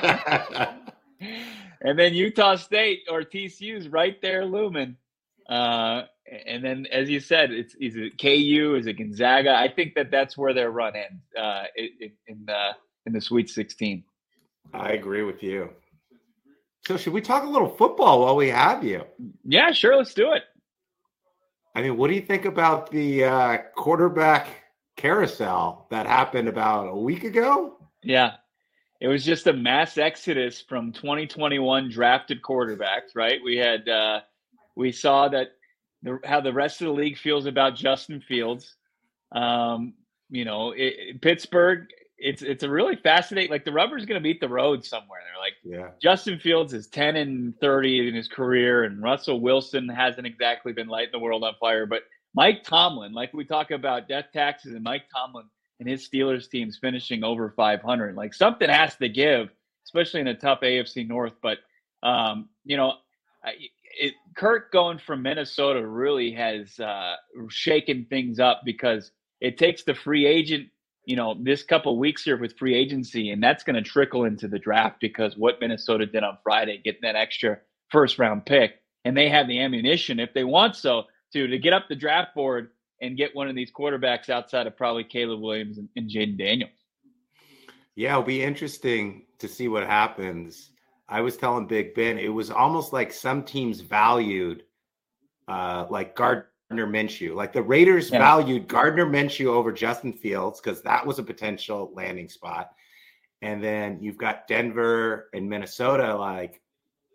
maybe. And then Utah State or T C U's right there looming. Uh, and then, as you said, it's is it K U? Is it Gonzaga? I think that that's where their run ends uh, in, in the in the Sweet sixteen.
I agree with you. So, should we talk a little football while we have you?
Yeah, sure. Let's do it.
I mean, what do you think about the uh, quarterback carousel that happened about a week ago.
Yeah. It was just a mass exodus from twenty twenty-one drafted quarterbacks, right? We had, uh, we saw that the, how the rest of the league feels about Justin Fields. Um, you know, it, it, Pittsburgh, it's it's a really fascinating, like the rubber's going to meet the road somewhere. They're like,
Yeah.
Justin Fields is ten and thirty in his career, and Russell Wilson hasn't exactly been lighting the world on fire. But Mike Tomlin, like we talk about death taxes, and Mike Tomlin and his Steelers teams finishing over five hundred. Like something has to give, especially in a tough A F C North. But, um, you know, it, Kirk going from Minnesota really has uh, shaken things up because it takes the free agent, you know, this couple of weeks here with free agency, and that's going to trickle into the draft because what Minnesota did on Friday, getting that extra first round pick, and they have the ammunition if they want so to, to get up the draft board and get one of these quarterbacks outside of probably Caleb Williams and, and Jaden Daniels.
Yeah, it'll be interesting to see what happens. I was telling Big Ben, it was almost like some teams valued uh, like Gardner Minshew. Like the Raiders yeah. valued Gardner Minshew over Justin Fields because that was a potential landing spot. And then you've got Denver and Minnesota, like,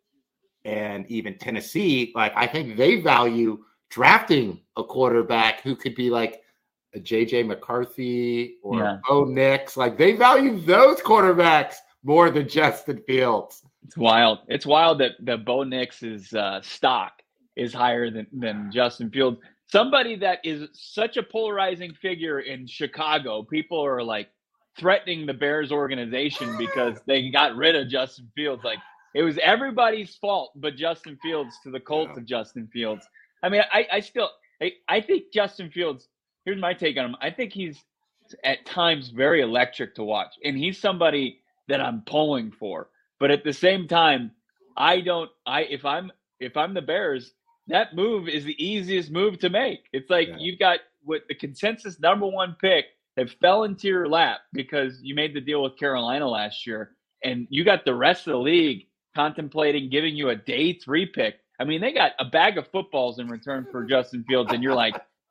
and even Tennessee. Like, I think they value drafting a quarterback who could be like a J J McCarthy or yeah. Bo Nix. Like they value those quarterbacks more than Justin Fields.
It's wild. It's wild that, that Bo Nix's uh, stock is higher than, than Justin Fields. Somebody that is such a polarizing figure in Chicago. People are like threatening the Bears organization because they got rid of Justin Fields. Like it was everybody's fault but Justin Fields to the cult yeah. of Justin Fields. I mean, I, I still I, I think Justin Fields, here's my take on him. I think he's at times very electric to watch. And he's somebody that I'm pulling for. But at the same time, I don't I if I'm if I'm the Bears, that move is the easiest move to make. It's like yeah. you've got what the consensus number one pick that fell into your lap because you made the deal with Carolina last year, and you got the rest of the league contemplating giving you a day three pick. I mean, they got a bag of footballs in return for Justin Fields, and you're like,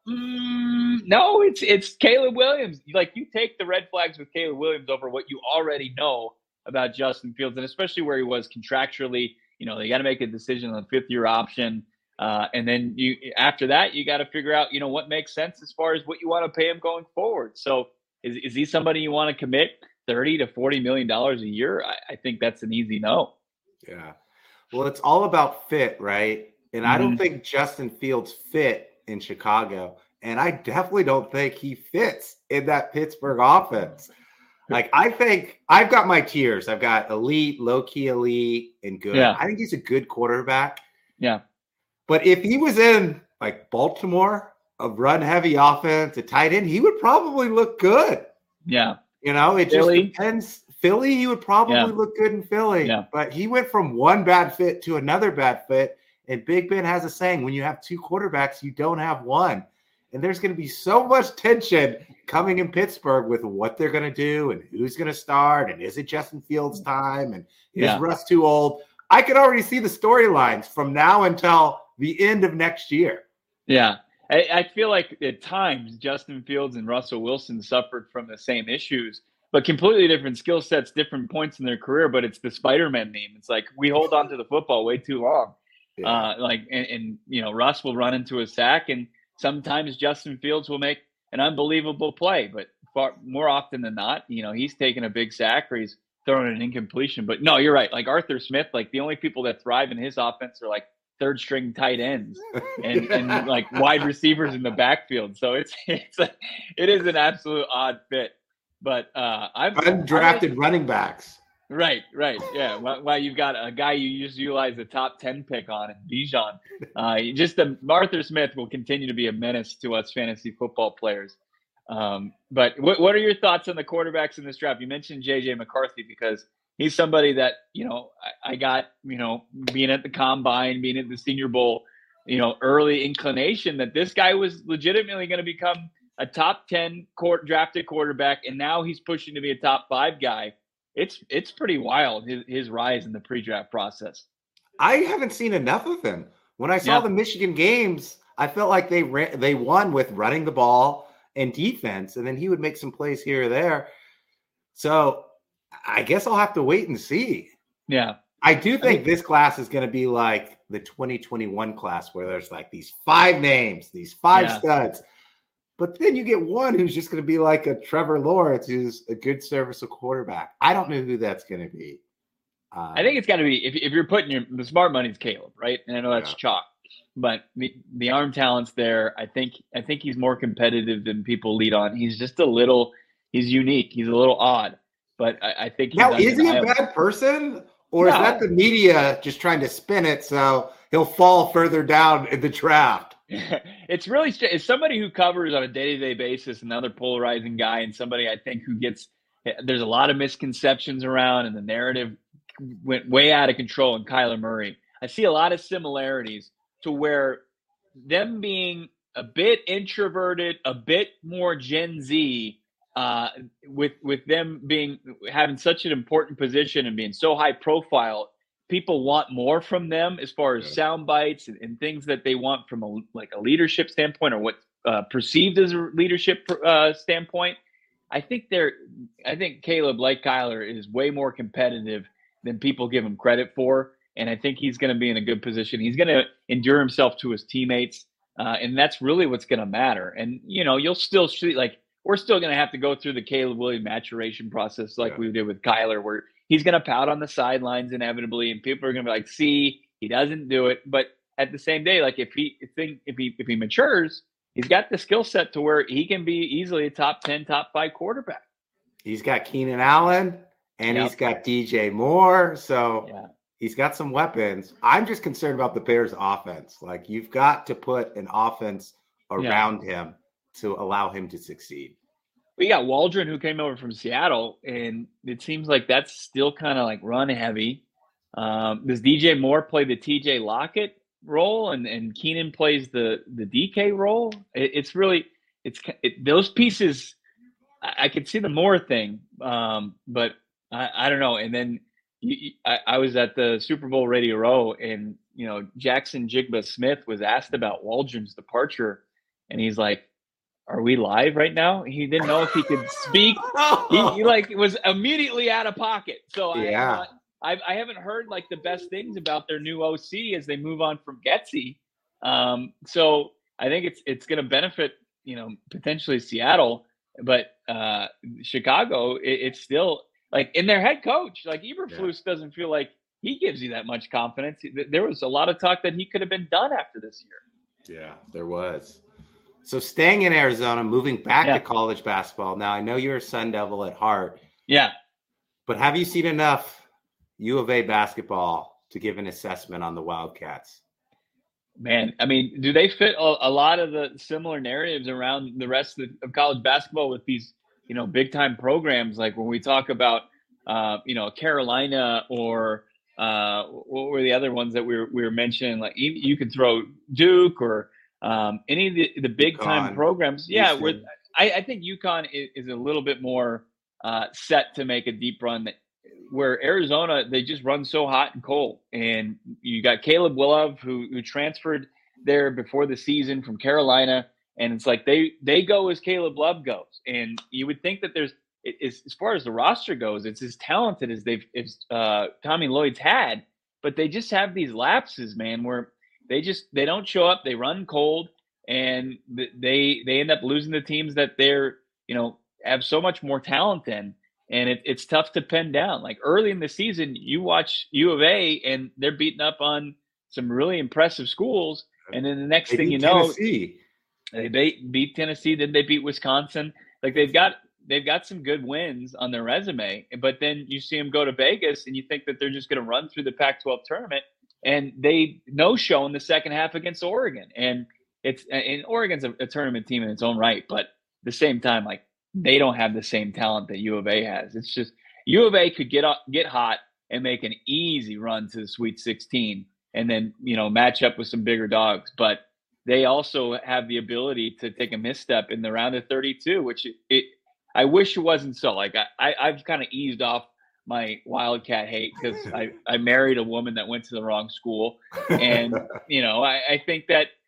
mm, no, it's it's Caleb Williams. Like you take the red flags with Caleb Williams over what you already know about Justin Fields, and especially where he was contractually. You know, they got to make a decision on the fifth year option. Uh, and then you, after that, you got to figure out, you know, what makes sense as far as what you want to pay him going forward. So is, is he somebody you want to commit thirty to forty million dollars a year? I, I think that's an easy no.
Yeah. Well, it's all about fit, right? And mm-hmm. I don't think Justin Fields fit in Chicago. And I definitely don't think he fits in that Pittsburgh offense. Like, I think I've got my tiers. I've got elite, low-key elite, and good. Yeah. I think he's a good quarterback.
Yeah.
But if he was in, like, Baltimore, a run-heavy offense, a tight end, he would probably look good.
Yeah.
You know, it Philly. just depends. Philly, he would probably yeah. look good in Philly.
Yeah.
But he went from one bad fit to another bad fit. And Big Ben has a saying, when you have two quarterbacks, you don't have one. And there's going to be so much tension coming in Pittsburgh with what they're going to do and who's going to start. And is it Justin Fields' time? And is
yeah.
Russ too old? I can already see the storylines from now until the end of next year.
Yeah. I, I feel like at times Justin Fields and Russell Wilson suffered from the same issues, but completely different skill sets, different points in their career. But it's the Spider-Man meme. It's like we hold on to the football way too long. Yeah. Uh, like, and, and, you know, Russ will run into a sack, and sometimes Justin Fields will make an unbelievable play, but far more often than not, you know, he's taking a big sack or he's throwing an incompletion. But no, you're right. Like Arthur Smith, like the only people that thrive in his offense are like third string tight ends and, and like wide receivers in the backfield. So it's, it's, a, it is an absolute odd fit, but uh, I'm
undrafted I'm, running backs.
Right, right. Yeah. Well, well, you've got a guy you just utilize the top ten pick on, and Bijan. Uh, just the Arthur Smith will continue to be a menace to us fantasy football players. Um, but what, what are your thoughts on the quarterbacks in this draft? You mentioned J J McCarthy because he's somebody that, you know, I, I got, you know, being at the combine, being at the Senior Bowl, you know, early inclination that this guy was legitimately going to become a top ten court, drafted quarterback, and now he's pushing to be a top five guy. It's it's pretty wild, his, his rise in the pre-draft process.
I haven't seen enough of him. When I saw yeah. the Michigan games, I felt like they ran, they won with running the ball and defense, and then he would make some plays here or there. So I guess I'll have to wait and see.
Yeah.
I do think this class is going to be like the twenty twenty-one class where there's like these five names, these five
Yeah.
studs. But then you get one who's just going to be like a Trevor Lawrence, who's a good serviceable quarterback. I don't know who that's going to be. Um,
I think it's got to be, if, if you're putting your, the smart money's Caleb, right? And I know that's
Yeah.
chalk, but the, the arm talent's there. I think, I think he's more competitive than people lead on. He's just a little, he's unique. He's a little odd, but I, I think he's
Now, is he a
undeniable.
bad person? Or is
No.
that the media just trying to spin it so he'll fall further down in the draft?
It's really str- it's somebody who covers on a day-to-day basis, another polarizing guy, and somebody I think who gets there's a lot of misconceptions around, and the narrative went way out of control in Kyler Murray. I see a lot of similarities to where them being a bit introverted, a bit more Gen Z, uh, with with them being having such an important position and being so high profile. People want more from them as far as
Yeah.
sound bites and, and things that they want from a like a leadership standpoint or what uh, perceived as a leadership uh, standpoint. I think they're. I think Caleb, like Kyler, is way more competitive than people give him credit for, and I think he's going to be in a good position. He's going to endure himself to his teammates, uh, and that's really what's going to matter. And you know, you'll still see like we're still going to have to go through the Caleb Williams maturation process like
Yeah.
we did with Kyler, where he's going to pout on the sidelines inevitably, and people are going to be like, "See, he doesn't do it." But at the same day, like if he if he if he, if he matures, he's got the skill set to where he can be easily a top ten, top five quarterback.
He's got Keenan Allen and
Yep.
he's got D J Moore. So
Yeah,
he's got some weapons. I'm just concerned about the Bears offense. Like you've got to put an offense around him to allow him to succeed.
we got Waldron who came over from Seattle, and it seems like that's still kind of like run heavy. Um, does D J Moore play the T J Lockett role, and and Keenan plays the the D K role? It, it's really it's it, those pieces. I, I could see the Moore thing, um, but I, I don't know. And then you, you- I, I was at the Super Bowl Radio Row, and you know Jackson Jigba Smith was asked about Waldron's departure, and he's like, "Are we live right now?" He didn't know if he could speak. He, he like was immediately out of pocket. So I,
Yeah.
I, I haven't heard like the best things about their new O C as they move on from Getsy. Um, so I think it's it's going to benefit you know potentially Seattle, but uh, Chicago it, it's still like in their head coach like Eberflus doesn't feel like he gives you that much confidence. There was a lot of talk that he could have been done after this year.
Yeah, there was. So staying in Arizona, moving back
Yeah.
to college basketball. Now I know you're a Sun Devil at heart,
Yeah.
but have you seen enough U of A basketball to give an assessment on the Wildcats?
Man, I mean, do they fit a, a lot of the similar narratives around the rest of, of college basketball with these, you know, big time programs? Like when we talk about, uh, you know, Carolina or uh, what were the other ones that we were, we were mentioning? Like you, you could throw Duke or um, any of the, the big time
UConn,
programs. Yeah, where
Houston.
I, I think UConn is, is a little bit more uh, set to make a deep run. That, where Arizona, they just run so hot and cold. And you got Caleb Williams who, who transferred there before the season from Carolina. And it's like they, they go as Caleb Love goes. And you would think that there's, it, as, as far as the roster goes, it's as talented as they've, as uh, Tommy Lloyd's had. But they just have these lapses, man, where they just, they don't show up. They run cold. And they, they end up losing the teams that they're, you know, have so much more talent in. And it, it's tough to pin down. Like early in the season, you watch U of A and they're beating up on some really impressive schools. And then the next
They
thing
beat
you know,
Tennessee.
they beat, beat Tennessee. Then they beat Wisconsin. Like they've got they've got some good wins on their resume. But then you see them go to Vegas, and you think that they're just going to run through the Pac twelve tournament, and they no show in the second half against Oregon. And it's and Oregon's a, a tournament team in its own right, but at the same time, like. They don't have the same talent that U of A has. It's just U of A could get up, get hot and make an easy run to the Sweet sixteen and then, you know, match up with some bigger dogs. But they also have the ability to take a misstep in the round of thirty-two, which it, it I wish it wasn't so. Like I, I, I've kind of eased off my Wildcat hate because I, I married a woman that went to the wrong school. And, you know, I, I think that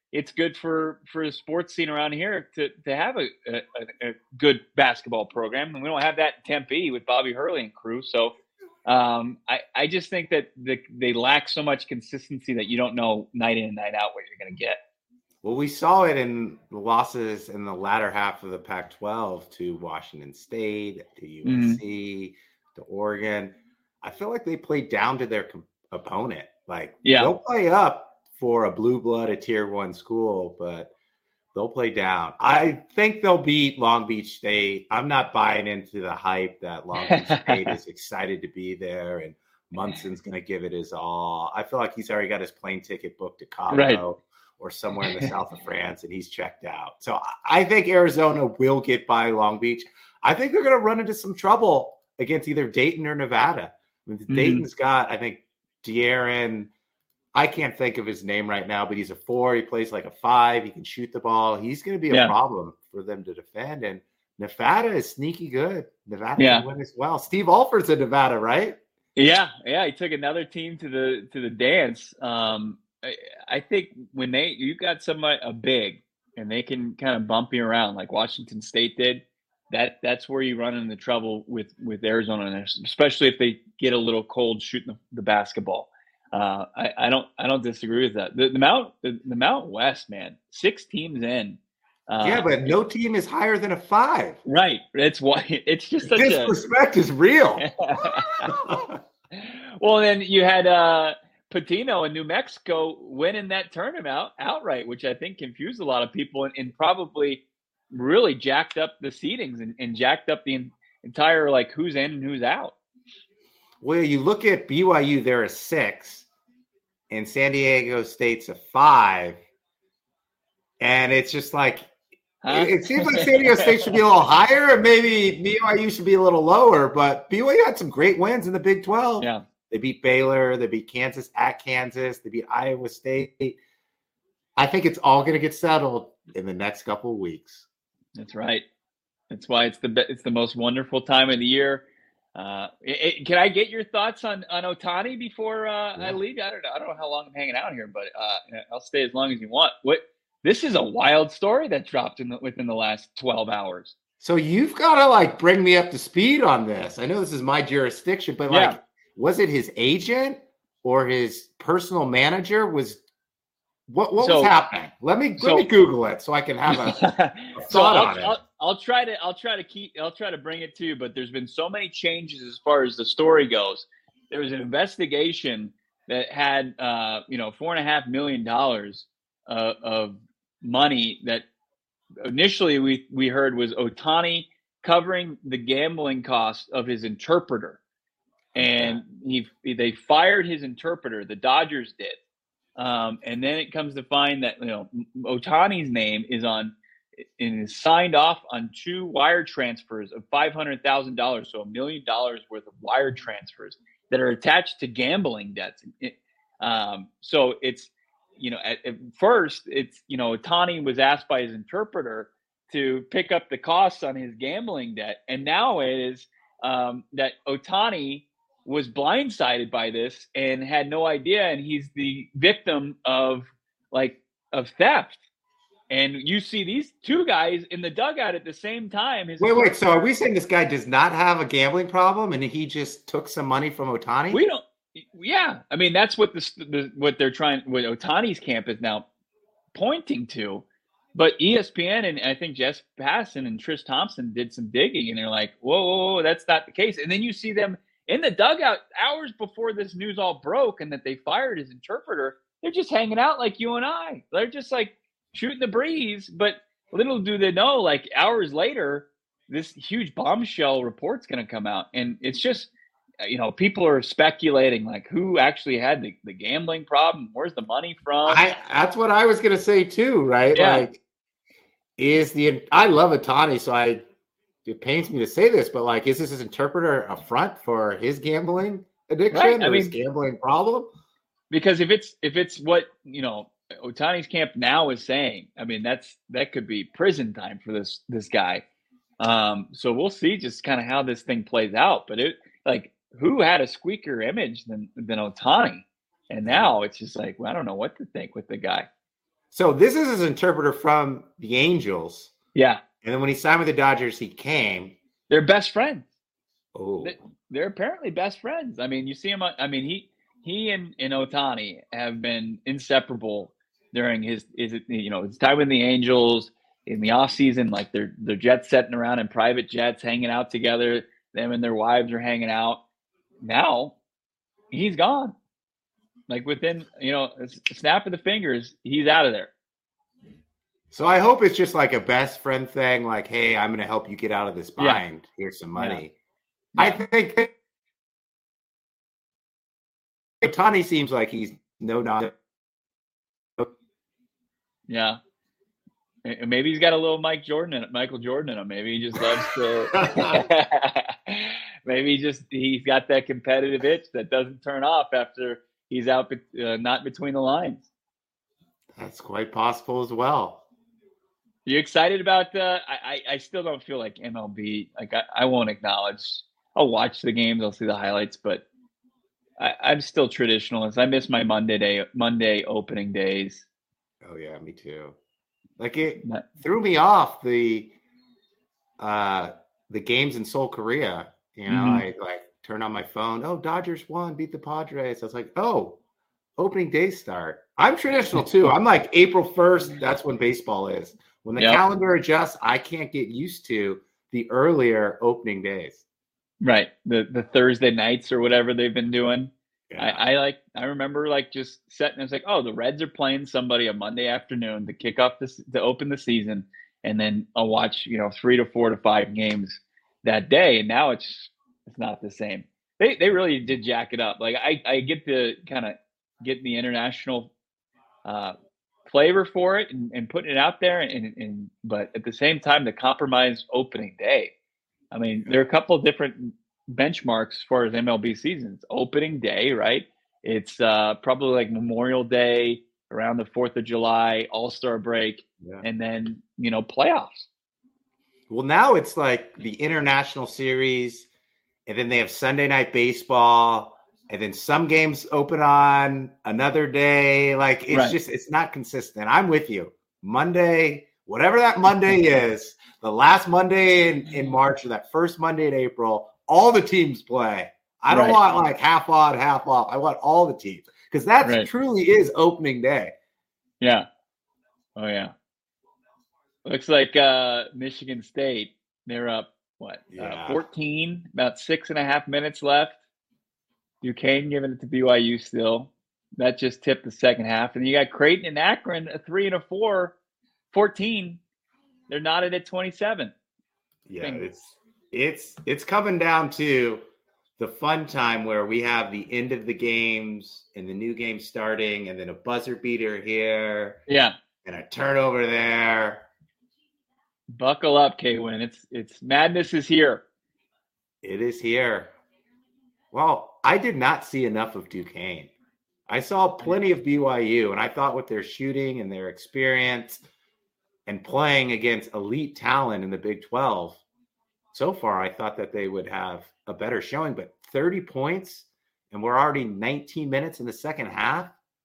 it's good for for the sports scene around here to to have a, a, a good basketball program, and we don't have that in Tempe with Bobby Hurley and crew. So um, I I just think that the, they lack so much consistency that you don't know night in and night out what you're going to get.
Well, we saw it in the losses in the latter half of the Pac twelve to Washington State, to U S C, mm-hmm. to Oregon. I feel like they played down to their com- opponent. Like,
yeah.
they'll play up for a blue blood, a tier one school, but they'll play down. I think they'll beat Long Beach State. I'm not buying into the hype that Long Beach State is excited to be there and Munson's going to give it his all. I feel like he's already got his plane ticket booked to Cabo right. or somewhere in the south of France, and he's checked out. So I think Arizona will get by Long Beach. I think they're going to run into some trouble against either Dayton or Nevada. I mean, mm-hmm. Dayton's got, I think, De'Aaron, I can't think of his name right now, but he's a four. He plays like a five. He can shoot the ball. He's going to be a yeah. problem for them to defend. And Nevada is sneaky good. Nevada yeah. can win as well. Steve Alford's in Nevada, right?
Yeah, yeah. He took another team to the to the dance. Um, I, I think when they you got somebody a big and they can kind of bump you around like Washington State did. That that's where you run into trouble with with Arizona, especially if they get a little cold shooting the, the basketball. Uh, I, I don't I don't disagree with that. The, the Mount the, the Mountain West, man, six teams in.
Uh, yeah, but no team is higher than a five.
Right. It's why it's just such
disrespect a, is real.
Well, then you had uh, Patino in New Mexico winning that tournament outright, which I think confused a lot of people and, and probably really jacked up the seedings and, and jacked up the entire like who's in and who's out.
Well, you look at B Y U, they're a six, and San Diego State's a five, and it's just like huh? it, it seems like San Diego State should be a little higher, and maybe B Y U should be a little lower. But B Y U had some great wins in the Big twelve.
Yeah,
they beat Baylor, they beat Kansas at Kansas, they beat Iowa State. I think it's all going to get settled in the next couple of weeks.
That's right. That's why it's the it's the most wonderful time of the year. Uh, it, it, can I get your thoughts on, on Ohtani before uh, yeah. I leave? I don't know. I don't know how long I'm hanging out here, but uh, I'll stay as long as you want. What? This is a wild story that dropped in the, within the last twelve hours.
So you've got to like bring me up to speed on this. I know this is my jurisdiction, but like, yeah. was it his agent or his personal manager? Was what what so, was happening? Let me so, let me Google it so I can have a, a
so
thought
I'll,
on it.
I'll, I'll try to I'll try to keep I'll try to bring it to you, but there's been so many changes as far as the story goes. There was an investigation that had uh, you know four and a half million dollars uh, of money that initially we we heard was Ohtani covering the gambling costs of his interpreter, and he they fired his interpreter. The Dodgers did. Um, and then it comes to find that, you know, Ohtani's name is on and is signed off on two wire transfers of five hundred thousand dollars. So a million dollars worth of wire transfers that are attached to gambling debts. Um, so it's, you know, at, at first it's, you know, Ohtani was asked by his interpreter to pick up the costs on his gambling debt. And now it is um, that Ohtani was blindsided by this and had no idea, and he's the victim of like of theft. And you see these two guys in the dugout at the same time. His
wait, wait. So are we saying this guy does not have a gambling problem, and he just took some money from Ohtani?
We don't. Yeah, I mean that's what the, the what they're trying. What Ohtani's camp is now pointing to. But E S P N and I think Jess Passan and Trish Thompson did some digging, and they're like, whoa, whoa, whoa, that's not the case. And then you see them in the dugout hours before this news all broke and that they fired his interpreter. They're just hanging out like you and I. They're just like shooting the breeze. But little do they know, like hours later, this huge bombshell report's going to come out. And it's just, you know, people are speculating like who actually had the, the gambling problem. Where's the money from?
I, that's what I was going to say too, right?
Yeah.
Like, is the I love Ohtani, so I it pains me to say this, but like, is this his interpreter a front for his gambling addiction right. or I mean, his gambling problem?
Because if it's if it's what you know Ohtani's camp now is saying, I mean that's that could be prison time for this this guy. Um, so we'll see just kind of how this thing plays out. But it like who had a squeaker image than than Ohtani, and now it's just like well, I don't know what to think with the guy.
So this is his interpreter from the Angels.
Yeah.
And then when he signed with the Dodgers, he came.
They're best friends.
Oh.
They're apparently best friends. I mean, you see him. I mean, he he and, and Ohtani have been inseparable during his his you know his time with the Angels in the off season. Like they're they're jet setting around in private jets, hanging out together. Them and their wives are hanging out. Now he's gone. Like within you know a snap of the fingers, he's out of there.
So I hope it's just like a best friend thing. Like, hey, I'm going to help you get out of this bind. Yeah. Here's some money. Yeah. I think Ohtani seems like he's no not.
Yeah. Maybe he's got a little Mike Jordan in it, Michael Jordan in him. Maybe he just loves to. Maybe he just he's got that competitive itch that doesn't turn off after he's out, uh, not between the lines.
That's quite possible as well.
You excited about? Uh, I I still don't feel like M L B. Like I, I won't acknowledge. I'll watch the games. I'll see the highlights, but I, I'm still traditionalist. I miss my Monday day Monday opening days.
Oh yeah, me too. Like it threw me off the uh the games in Seoul, Korea. You know, mm-hmm. I like turn on my phone. Oh, Dodgers won, beat the Padres. I was like, oh, opening day start. I'm traditional too. I'm like April first. That's when baseball is. When the yep. calendar adjusts, I can't get used to the earlier opening days.
Right, the the Thursday nights or whatever they've been doing.
Yeah.
I, I like. I remember like just setting. It's like, oh, the Reds are playing somebody a Monday afternoon to kick off this to open the season, and then I'll watch you know three to four to five games that day. And now it's it's not the same. They they really did jack it up. Like I I get the kind of get the international uh, flavor for it and, and putting it out there, and, and but at the same time the compromise opening day. I mean, there are a couple of different benchmarks as far as M L B seasons. Opening day, right? It's uh, probably like Memorial Day, around the fourth of July, All-Star break,
yeah.
and then, you know, playoffs.
Well, now it's like the international series, and then they have Sunday night baseball, and then some games open on another day. Like, it's
right.
just, it's not consistent. I'm with you. Monday, whatever that Monday is, the last Monday in, in March or that first Monday in April, all the teams play. I don't right. want like half on, half off. I want all the teams because that right. truly is opening day.
Yeah. Oh, yeah. Looks like uh, Michigan State, they're up, what,
yeah.
uh, fourteen, about six and a half minutes left. Duquesne giving it to B Y U still. That just tipped the second half. And you got Creighton and Akron, a three and a four, fourteen. They're knotted at twenty-seven.
Yeah, it's it's it's coming down to the fun time where we have the end of the games and the new game starting, and then a buzzer beater here.
Yeah.
And a turnover there.
Buckle up, K-Win. It's it's madness is here.
It is here. Well, I did not see enough of Duquesne. I saw plenty of B Y U, and I thought with their shooting and their experience and playing against elite talent in the Big twelve, so far I thought that they would have a better showing. But thirty points, and we're already nineteen minutes in the second half.